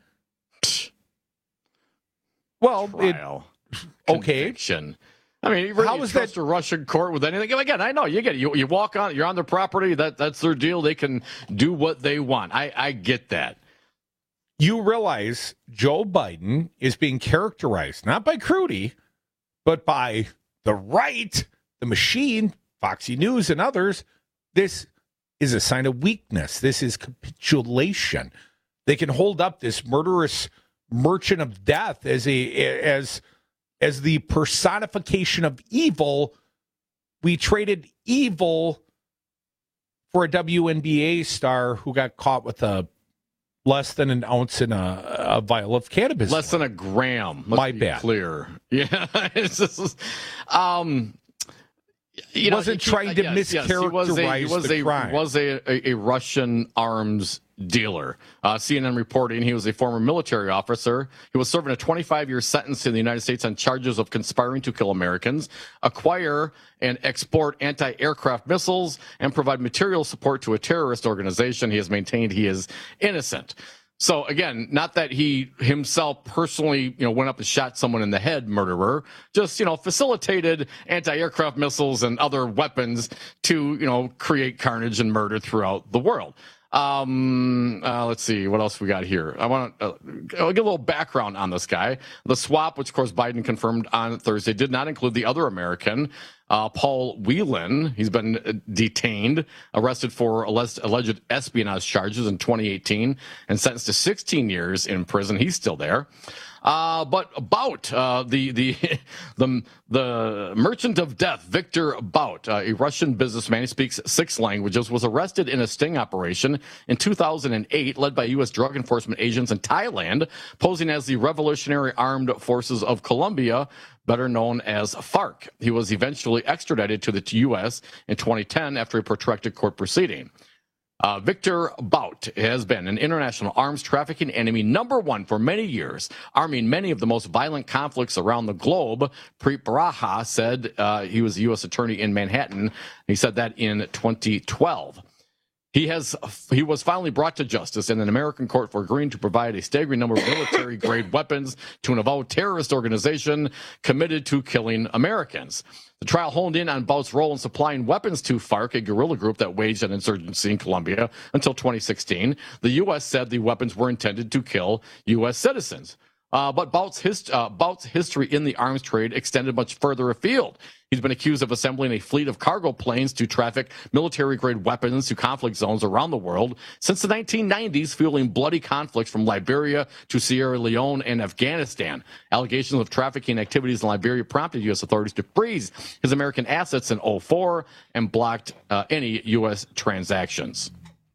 Well, trial. It, okay. Conviction. I mean, you really how is trust that a Russian court with anything? Again, I know you get it. You, you walk on, you're on their property. That that's their deal. They can do what they want. I, I get that. You realize Joe Biden is being characterized not by Crudy, but by the right, the machine, Foxy News, and others. This is a sign of weakness. This is capitulation. They can hold up this murderous merchant of death as a as as the personification of evil. We traded evil for a W N B A star who got caught with a less than an ounce in a, a vial of cannabis. Less than a gram. Let's My be bad. Clear. Yeah. It's just, um. He know, wasn't he, trying to yes, mischaracterize yes, he was a, he was the a, crime. He was a, a, a Russian arms dealer. Uh, C N N reporting he was a former military officer. He was serving a twenty-five year sentence in the United States on charges of conspiring to kill Americans, acquire and export anti-aircraft missiles, and provide material support to a terrorist organization. He has maintained he is innocent. So again, not that he himself personally, you know, went up and shot someone in the head, murderer, just, you know, facilitated anti-aircraft missiles and other weapons to, you know, create carnage and murder throughout the world. Um, uh, let's see what else we got here. I want to uh, I'll get a little background on this guy. The swap, which of course Biden confirmed on Thursday, did not include the other American, uh, Paul Whelan. He's been detained, arrested for alleged, alleged espionage charges in twenty eighteen and sentenced to sixteen years in prison. He's still there. Uh, but about uh, the the the the merchant of death, Victor Bout, uh, a Russian businessman who speaks six languages, was arrested in a sting operation in two thousand eight, led by U S drug enforcement agents in Thailand, posing as the Revolutionary Armed Forces of Colombia, better known as FARC. He was eventually extradited to the U S in twenty ten after a protracted court proceeding. Uh, Victor Bout has been an international arms trafficking enemy number one for many years, arming many of the most violent conflicts around the globe. Preet Bharara said uh, he was a U S attorney in Manhattan. He said that in twenty twelve. He has he was finally brought to justice in an American court for agreeing to provide a staggering number of military-grade weapons to an avowed terrorist organization committed to killing Americans. The trial honed in on Bout's role in supplying weapons to FARC, a guerrilla group that waged an insurgency in Colombia until twenty sixteen. The U S said the weapons were intended to kill U S citizens. Uh, but Bout's, hist- uh, Bout's history in the arms trade extended much further afield. He's been accused of assembling a fleet of cargo planes to traffic military-grade weapons to conflict zones around the world since the nineteen nineties, fueling bloody conflicts from Liberia to Sierra Leone and Afghanistan. Allegations of trafficking activities in Liberia prompted U S authorities to freeze his American assets in oh four and blocked uh, any U S transactions.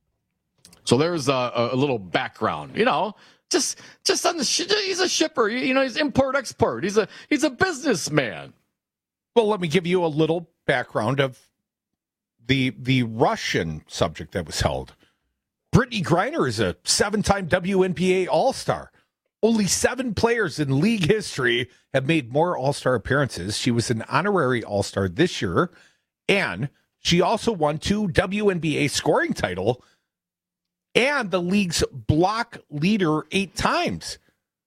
So there's a, a little background, you know. Just, just on the sh- he's a shipper. You know, he's import export. He's a he's a businessman. Well, let me give you a little background of the the Russian subject that was held. Brittany Griner is a seven-time W N B A All-Star. Only seven players in league history have made more All-Star appearances. She was an honorary All-Star this year, and she also won two W N B A scoring title and the league's block leader eight times.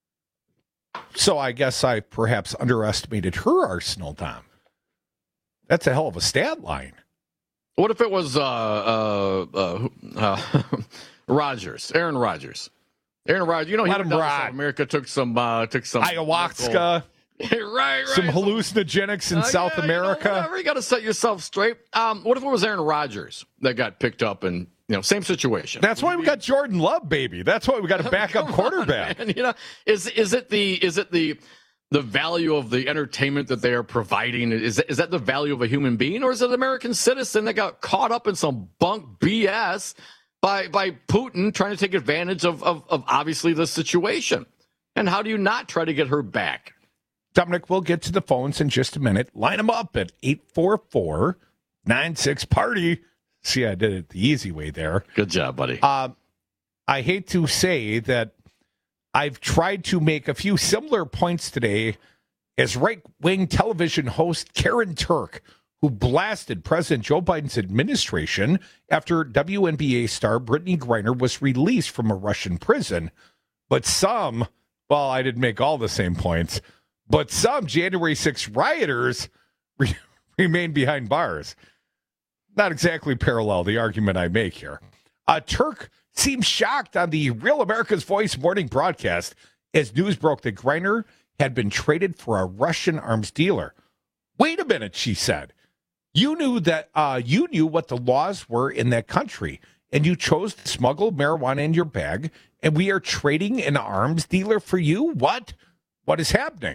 So I guess I perhaps underestimated her arsenal, Tom. That's a hell of a stat line. What if it was uh, uh, uh, uh, Rodgers, Aaron Rodgers? Aaron Rodgers, you know, he Let him went down to ride. South America, took some, uh, took some ayahuasca, local, right, right, some hallucinogenics in uh, South yeah, America. You know, whatever, you got to set yourself straight. Um, what if it was Aaron Rodgers that got picked up and, you know, same situation? That's why we got Jordan Love, baby. That's why we got a backup quarterback. On, you know, is is it the is it the the value of the entertainment that they are providing? Is is that the value of a human being, or is it an American citizen that got caught up in some bunk B S by by Putin trying to take advantage of of, of obviously the situation? And how do you not try to get her back? Dominic, we'll get to the phones in just a minute. Line them up at eight four four, nine six party. See, I did it the easy way there. Good job, buddy. Uh, I hate to say that I've tried to make a few similar points today as right-wing television host Karen Turk, who blasted President Joe Biden's administration after W N B A star Brittany Griner was released from a Russian prison. But some, well, I didn't make all the same points, but some January sixth rioters re- remain behind bars. Not exactly parallel the argument I make here. Uh, Turk seemed shocked on the Real America's Voice morning broadcast as news broke that Griner had been traded for a Russian arms dealer. Wait a minute, she said. You knew that uh, you knew what the laws were in that country, and you chose to smuggle marijuana in your bag, and we are trading an arms dealer for you? What? What is happening?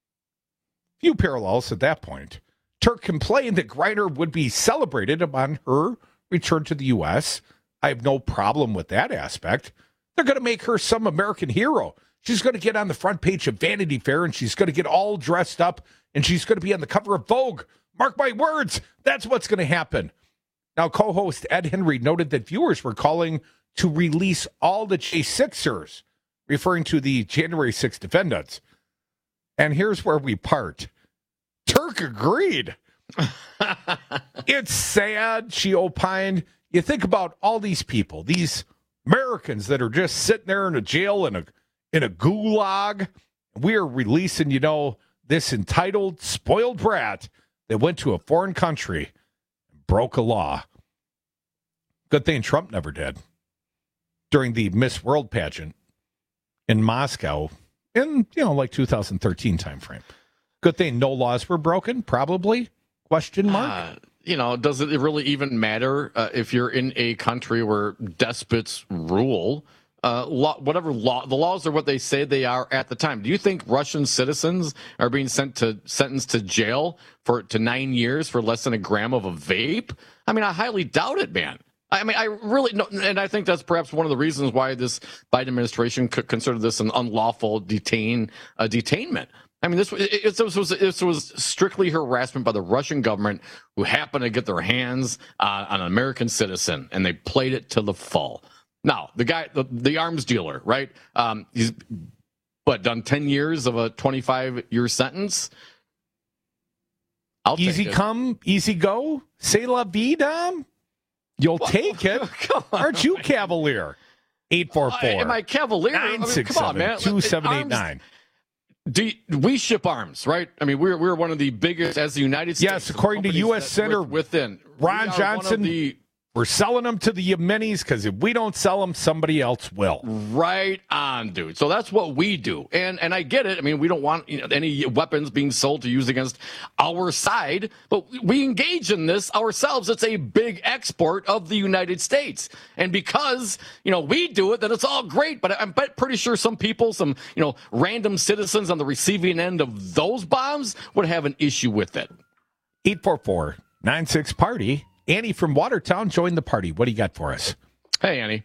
Few parallels at that point. Turk complained that Griner would be celebrated upon her return to the U S. I have no problem with that aspect. They're going to make her some American hero. She's going to get on the front page of Vanity Fair, and she's going to get all dressed up, and she's going to be on the cover of Vogue. Mark my words, that's what's going to happen. Now, co-host Ed Henry noted that viewers were calling to release all the J sixers, referring to the January sixth defendants. And here's where we part. Turk agreed. It's sad, she opined. You think about all these people, these Americans that are just sitting there in a jail in a in a gulag. We are releasing, you know, this entitled, spoiled brat that went to a foreign country and broke a law. Good thing Trump never did. During the Miss World pageant in Moscow in, you know, like two thousand thirteen timeframe. Good thing no laws were broken, probably? Question mark? Uh, you know, does it really even matter uh, if you're in a country where despots rule? Uh, law, whatever law, the laws are what they say they are at the time. Do you think Russian citizens are being sent to sentenced to jail for to nine years for less than a gram of a vape? I mean, I highly doubt it, man. I mean, I really, no, and I think that's perhaps one of the reasons why this Biden administration could consider this an unlawful detain uh, detainment. I mean, this, it, it, this, was, this was strictly harassment by the Russian government who happened to get their hands uh, on an American citizen, and they played it to the full. Now, the guy, the, the arms dealer, right? Um, he's, what, done ten years of a twenty-five year sentence? I'll easy take it. Come, easy go. C'est la vie, Dom. You'll well, take it. Aren't you cavalier? eight four four. Am I cavalier? nine six seven two seven eight nine. Do we ship arms, right? I mean, we're we're one of the biggest as the United States. Yes, according to U S Senator within Ron Johnson, the, we're selling them to the Yemenis because if we don't sell them, somebody else will. Right on, dude. So that's what we do, and and I get it. I mean, we don't want you know, any weapons being sold to use against our side, but we engage in this ourselves. It's a big export of the United States, and because you know we do it, then it's all great. But I'm pretty sure some people, some you know random citizens on the receiving end of those bombs would have an issue with it. eight four four nine six party. Annie from Watertown joined the party. What do you got for us? Hey, Annie.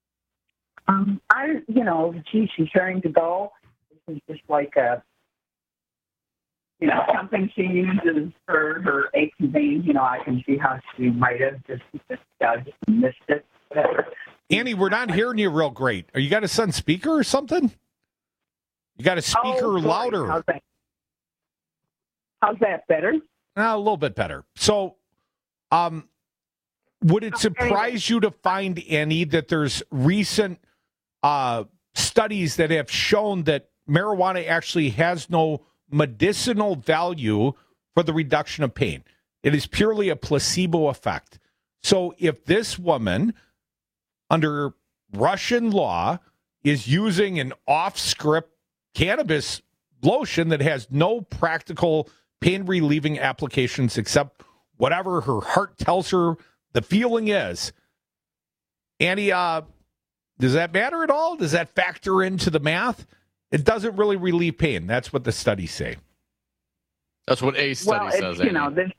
Um, I, you know, gee, she's raring to go. This is just like a, you know, something she uses for her aches and pains. You know, I can see how she might have just, just, uh, just missed it. Whatever. Annie, we're not hearing you real great. Are you got us on speaker or something? You got a speaker oh, louder. How's that? How's that better? Uh, a little bit better. So, um, would it surprise you to find, Annie, that there's recent uh, studies that have shown that marijuana actually has no medicinal value for the reduction of pain? It is purely a placebo effect. So if this woman, under Russian law, is using an off-script cannabis lotion that has no practical pain-relieving applications except whatever her heart tells her the feeling is, Annie, uh, does that matter at all? Does that factor into the math? It doesn't really relieve pain. That's what the studies say. That's what a study well, says. You Annie. know, there's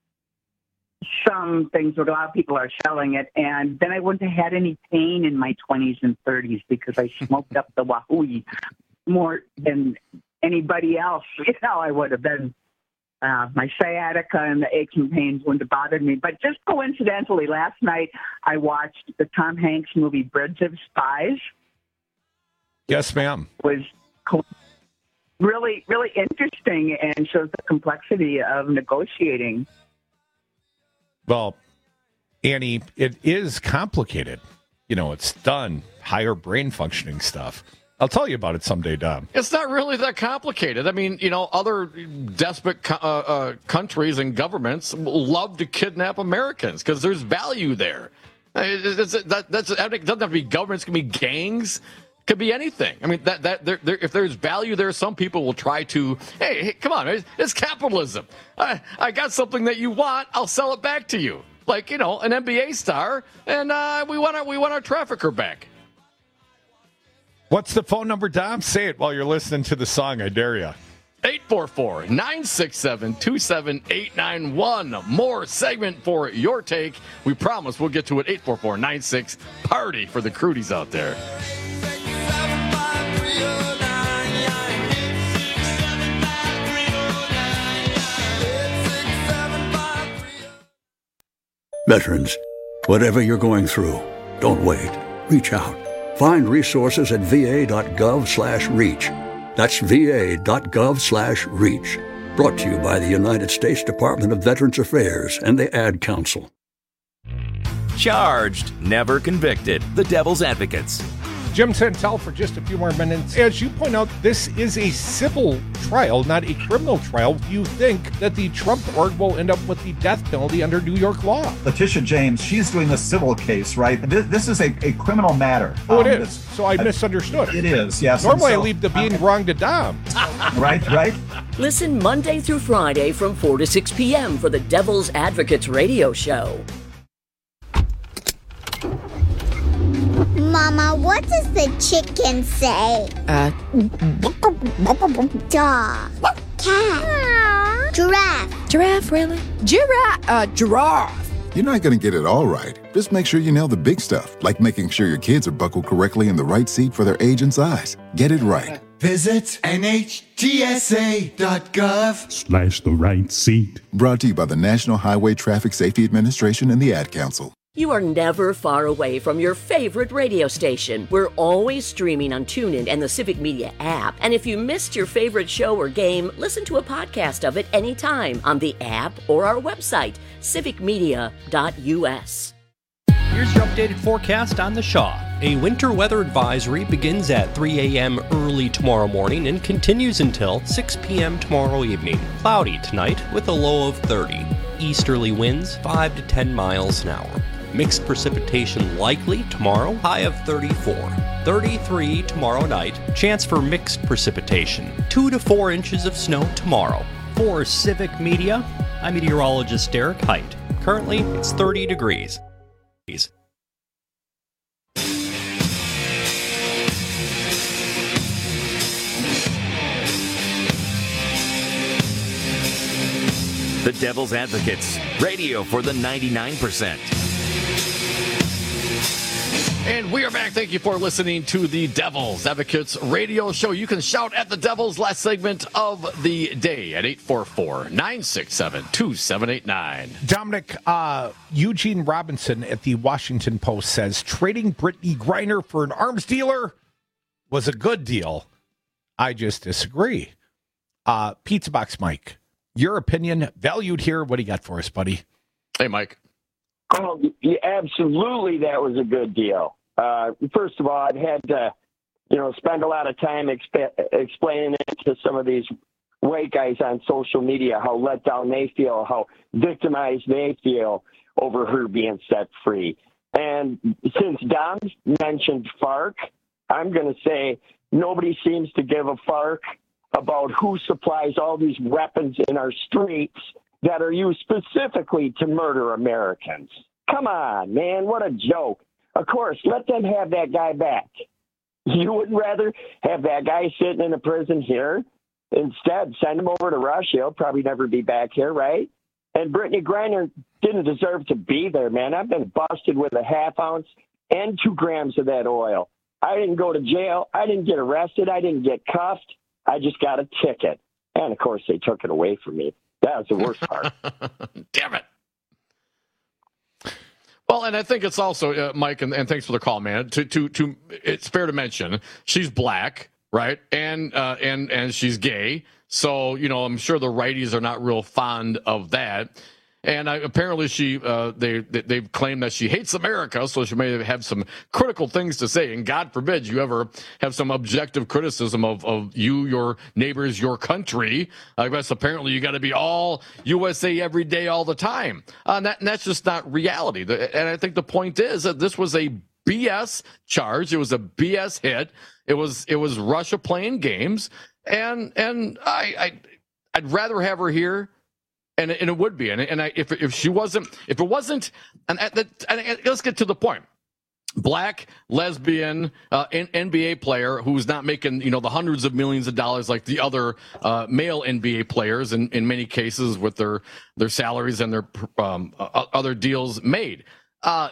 some things where a lot of people are selling it, and then I wouldn't have had any pain in my twenties and thirties because I smoked up the wahoo more than anybody else. You know, I would have been. Uh, my sciatica and the aches and pains wouldn't have bothered me. But just coincidentally, last night I watched the Tom Hanks movie Bridge of Spies. Yes, ma'am. Was co- really, really interesting and shows the complexity of negotiating. Well, Annie, it is complicated. You know, it's done higher brain functioning stuff. I'll tell you about it someday, Dom. It's not really that complicated. I mean, you know, other desperate co- uh, uh, countries and governments love to kidnap Americans because there's value there. It's, it's, that, that's, it doesn't have to be governments. It can be gangs. It could be anything. I mean, that that there, there, if there's value there, some people will try to, hey, hey come on, it's, it's capitalism. I, I got something that you want. I'll sell it back to you. Like, you know, an N B A star, and uh, we want our, we want our trafficker back. What's the phone number, Dom? Say it while you're listening to the song. I dare you. eight four four, nine six seven, two seven eight nine. One more segment for your take. We promise we'll get to it. eight four four, nine six, party for the crudies out there. Veterans, whatever you're going through, don't wait. Reach out. Find resources at va.gov slash reach. That's va.gov slash reach. Brought to you by the United States Department of Veterans Affairs and the Ad Council. Charged, never convicted. The Devil's Advocates. Jim Santel for just a few more minutes. As you point out, this is a civil trial, not a criminal trial. Do you think that the Trump org will end up with the death penalty under New York law? Letitia James, she's doing the civil case, right? This, this is a, a criminal matter. Oh, it um, is. So I misunderstood. It is, yes. Normally so, I leave the being wrong to Dom. Right, right. Listen Monday through Friday from four to six p.m. for the Devil's Advocates radio show. Mama, what does the chicken say? Uh, dog, cat, giraffe. Giraffe, really? Giraffe, uh, giraffe. You're not going to get it all right. Just make sure you nail the big stuff, like making sure your kids are buckled correctly in the right seat for their age and size. Get it right. Visit N H T S A dot gov Slash the right seat. Brought to you by the National Highway Traffic Safety Administration and the Ad Council. You are never far away from your favorite radio station. We're always streaming on TuneIn and the Civic Media app. And if you missed your favorite show or game, listen to a podcast of it anytime on the app or our website, civic media dot u s. Here's your updated forecast on the Shaw. A winter weather advisory begins at three a.m. early tomorrow morning and continues until six p.m. tomorrow evening. Cloudy tonight with a low of thirty. Easterly winds five to ten miles an hour. Mixed precipitation likely tomorrow, high of thirty-four. thirty-three tomorrow night, chance for mixed precipitation. two to four inches of snow tomorrow. For Civic Media, I'm meteorologist Derek Height. Currently, it's thirty degrees. The Devil's Advocates, radio for the ninety-nine percent. And we are back. Thank you for listening to the Devil's Advocates radio show. You can shout at the Devils last segment of the day at eight four four, nine six seven, two seven eight nine. Dominic, uh, Eugene Robinson at the Washington Post says trading Brittany Griner for an arms dealer was a good deal. I just disagree. Uh, Pizza Box Mike, your opinion valued here. What do you got for us, buddy? Hey, Mike. Oh, yeah, absolutely, that was a good deal. Uh, first of all, I've had to, you know, spend a lot of time exp- explaining it to some of these white guys on social media, how let down they feel, how victimized they feel over her being set free. And since Don mentioned FARC, I'm going to say nobody seems to give a FARC about who supplies all these weapons in our streets that are used specifically to murder Americans. Come on, man, what a joke. Of course, let them have that guy back. You wouldn't rather have that guy sitting in a prison here? Instead, send him over to Russia. He'll probably never be back here, right? And Brittany Griner didn't deserve to be there, man. I've been busted with a half ounce and two grams of that oil. I didn't go to jail. I didn't get arrested. I didn't get cuffed. I just got a ticket. And, of course, they took it away from me. That was the worst part. Damn it. Well, and I think it's also, uh, Mike, and, and thanks for the call, man. To, to, to, it's fair to mention she's black, right? And, uh, and, and she's gay. So, you know, I'm sure the righties are not real fond of that. And I, apparently she, uh, they, they, they've claimed that she hates America, so she may have some critical things to say. And God forbid you ever have some objective criticism of, of you, your neighbors, your country. I guess apparently you got to be all U S A every day, all the time. Uh, and, that, and that's just not reality. The, and I think the point is that this was a B S charge. It was a B S hit. It was, it was Russia playing games. And, and I, I, I'd rather have her here. And, and it would be, and, and I, if if she wasn't, if it wasn't, and, and, and let's get to the point. Black, lesbian, uh, N B A player who's not making, you know, the hundreds of millions of dollars like the other uh, male N B A players in, in many cases with their their salaries and their um, other deals made. Uh,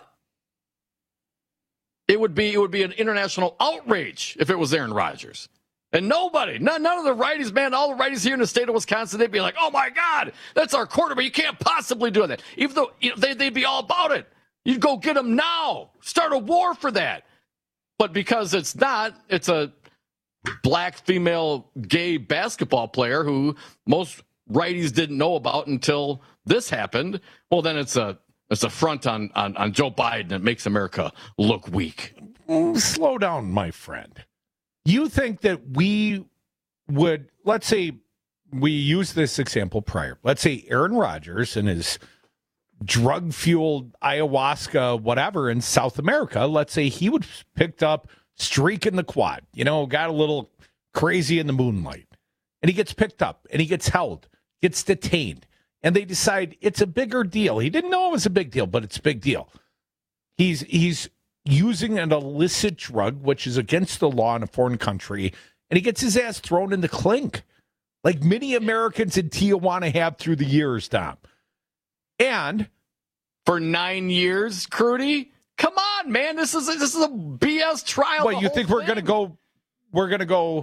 it would be it would be an international outrage if it was Aaron Rodgers. And nobody, none, none of the righties, man, all the righties here in the state of Wisconsin, they'd be like, oh, my God, that's our quarterback. You can't possibly do that. Even though you know, they, they'd be all about it. You'd go get them now. Start a war for that. But because it's not, it's a black, female, gay basketball player who most righties didn't know about until this happened. Well, then it's a it's a front on, on, on Joe Biden. It makes America look weak. Slow down, my friend. You think that we would, let's say we use this example prior. Let's say Aaron Rodgers and his drug-fueled ayahuasca, whatever, in South America, let's say he would picked up streak in the quad, you know, got a little crazy in the moonlight. And he gets picked up and he gets held, gets detained. And they decide it's a bigger deal. He didn't know it was a big deal, but it's a big deal. He's he's using an illicit drug, which is against the law in a foreign country, and he gets his ass thrown in the clink, like many Americans in Tijuana have through the years, Tom. And for nine years, Crudy, come on, man, this is a, this is a B S trial. What you think thing. we're going to go? We're going to go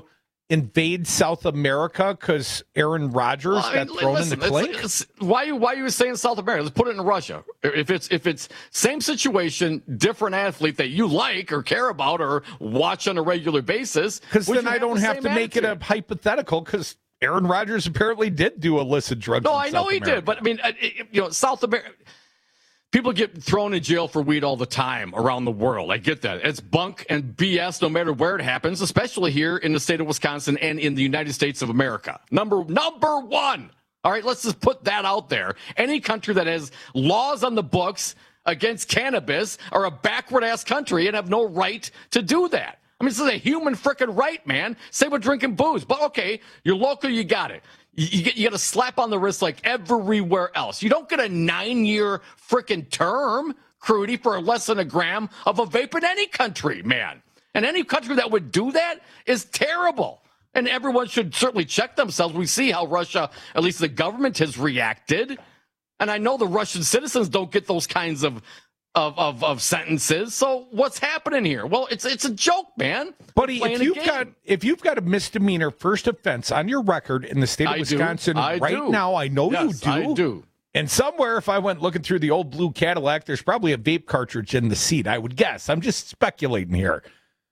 invade South America because Aaron Rodgers well, I mean, got thrown listen, in the clink? It's, it's, why, why are you saying South America? Let's put it in Russia. If it's if it's same situation, different athlete that you like or care about or watch on a regular basis. Because then I don't have, have to make attitude? it a hypothetical because Aaron Rodgers apparently did do illicit drugs. No, in I South know he America. did, but I mean, you know, South America. People get thrown in jail for weed all the time around the world. I get that. It's bunk and B S no matter where it happens, especially here in the state of Wisconsin and in the United States of America. Number number one. All right, let's just put that out there. Any country that has laws on the books against cannabis are a backward-ass country and have no right to do that. I mean, this is a human frickin' right, man. Same with drinking booze. But, okay, you're local, you got it. You get, you get a slap on the wrist like everywhere else. You don't get a nine-year frickin' term, Crudy, for less than a gram of a vape in any country, man. And any country that would do that is terrible. And everyone should certainly check themselves. We see how Russia, at least the government, has reacted. And I know the Russian citizens don't get those kinds of Of, of of sentences. So what's happening here? Well, it's it's a joke, man. Buddy, if you've got if you've got a misdemeanor first offense on your record in the state of I Wisconsin do. I right do. now, I know yes, you do. I do. And somewhere, if I went looking through the old blue Cadillac, there's probably a vape cartridge in the seat. I would guess. I'm just speculating here.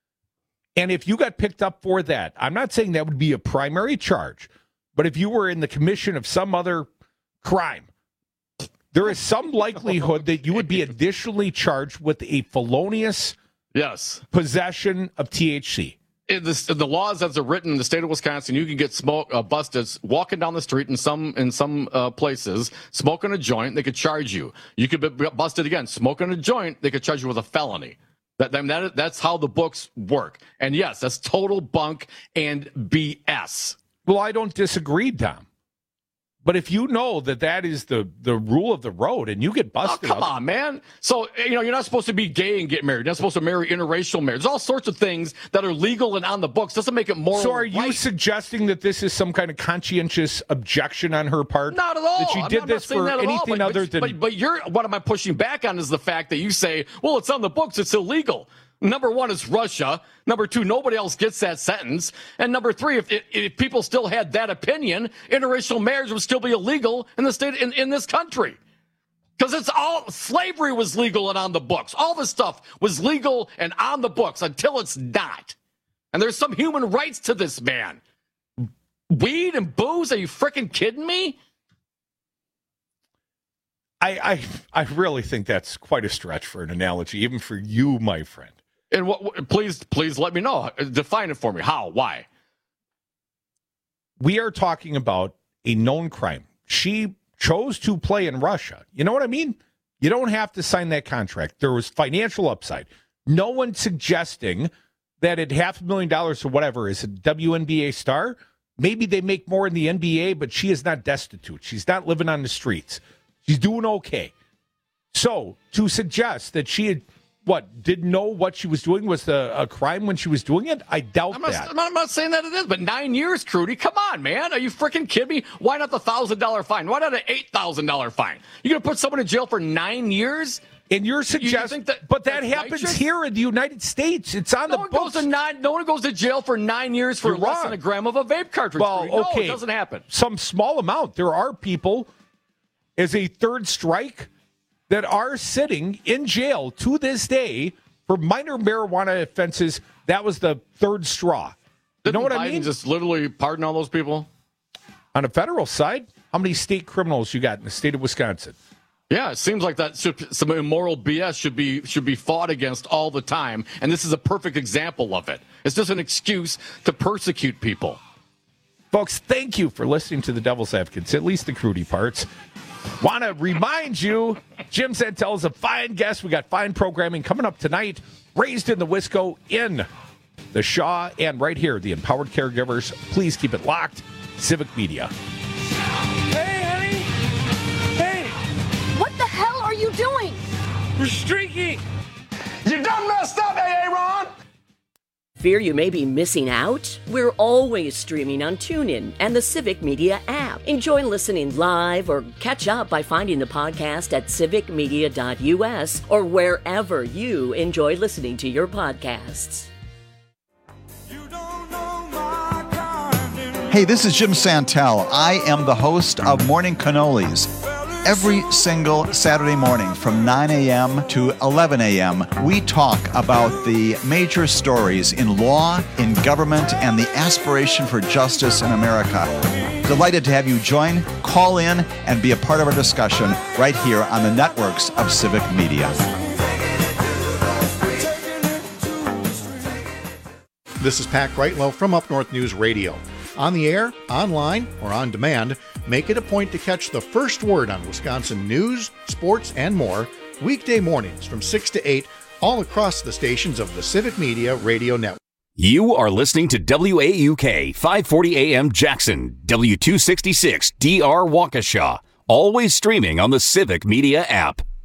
And if you got picked up for that, I'm not saying that would be a primary charge, but if you were in the commission of some other crime, there is some likelihood that you would be additionally charged with a felonious yes. possession of T H C. In the, the laws as are written in the state of Wisconsin, you can get smoke uh, busted walking down the street in some in some uh, places, smoking a joint. They could charge you. You could be busted again smoking a joint. They could charge you with a felony. That, that that's how the books work. And yes, that's total bunk and B S. Well, I don't disagree, Tom. But if you know that that is the, the rule of the road and you get busted. Oh, come up, on, man. So, you know, you're not supposed to be gay and get married. You're not supposed to marry interracial marriage. There's all sorts of things that are legal and on the books. Doesn't make it moral. So are you right. suggesting that this is some kind of conscientious objection on her part? Not at all. That she I'm did not, this I'm not for anything all, but, other but, than. But, but you're, what am I pushing back on is the fact that you say, well, it's on the books. It's illegal. Number one is Russia. Number two, nobody else gets that sentence. And number three, if, if, if people still had that opinion, interracial marriage would still be illegal in the state in, in this country. Because it's all slavery was legal and on the books. All this stuff was legal and on the books until it's not. And there's some human rights to this, man. Weed and booze? Are you freaking kidding me? I, I I really think that's quite a stretch for an analogy, even for you, my friend. And what? Please, please let me know. Define it for me. How? Why? We are talking about a known crime. She chose to play in Russia. You know what I mean? You don't have to sign that contract. There was financial upside. No one's suggesting that at half a million dollars or whatever is a W N B A star. Maybe they make more in the N B A, but she is not destitute. She's not living on the streets. She's doing okay. So to suggest that she had, what, didn't know what she was doing was a, a crime when she was doing it, I doubt I'm not, that. I'm not, I'm not saying that it is, but nine years, Crudy. Come on, man. Are you freaking kidding me? Why not the one thousand dollars fine? Why not an eight thousand dollars fine? You're going to put someone in jail for nine years? And you're suggesting, you that, but that happens righteous? here in the United States. It's on no the one books. Goes to nine, no one goes to jail for nine years for You're less wrong. than a gram of a vape cartridge. Well, no, okay. it doesn't happen. Some small amount. There are people as a third strike that are sitting in jail to this day for minor marijuana offenses. That was the third straw. You Didn't know what Biden I mean? Just literally pardon all those people? On a federal side, how many state criminals you got in the state of Wisconsin? Yeah, it seems like that should, some immoral B S should be should be fought against all the time, and this is a perfect example of it. It's just an excuse to persecute people. Folks, thank you for listening to the Devil's Advocates, at least the Crudy parts. Want to remind you, Jim Santel is a fine guest. We got fine programming coming up tonight. Raised in the Wisco in the Shaw and right here, the Empowered Caregivers. Please keep it locked. Civic Media. Hey, honey. Hey. What the hell are you doing? We're streaking. You done messed up, Aaron. Fear you may be missing out? We're always streaming on TuneIn and the Civic Media app. Enjoy listening live or catch up by finding the podcast at civic media dot u s or wherever you enjoy listening to your podcasts. You don't know my Hey, this is Jim Santel. I am the host of Morning Cannolis. Every single Saturday morning from nine a.m. to eleven a.m., we talk about the major stories in law, in government, and the aspiration for justice in America. Delighted to have you join, call in, and be a part of our discussion right here on the networks of Civic Media. This is Pat Greitlow from Up North News Radio. On the air, online, or on demand, make it a point to catch the first word on Wisconsin news, sports, and more weekday mornings from six to eight all across the stations of the Civic Media Radio Network. You are listening to W A U K five forty A M Jackson, W two sixty-six D R Waukesha, always streaming on the Civic Media app.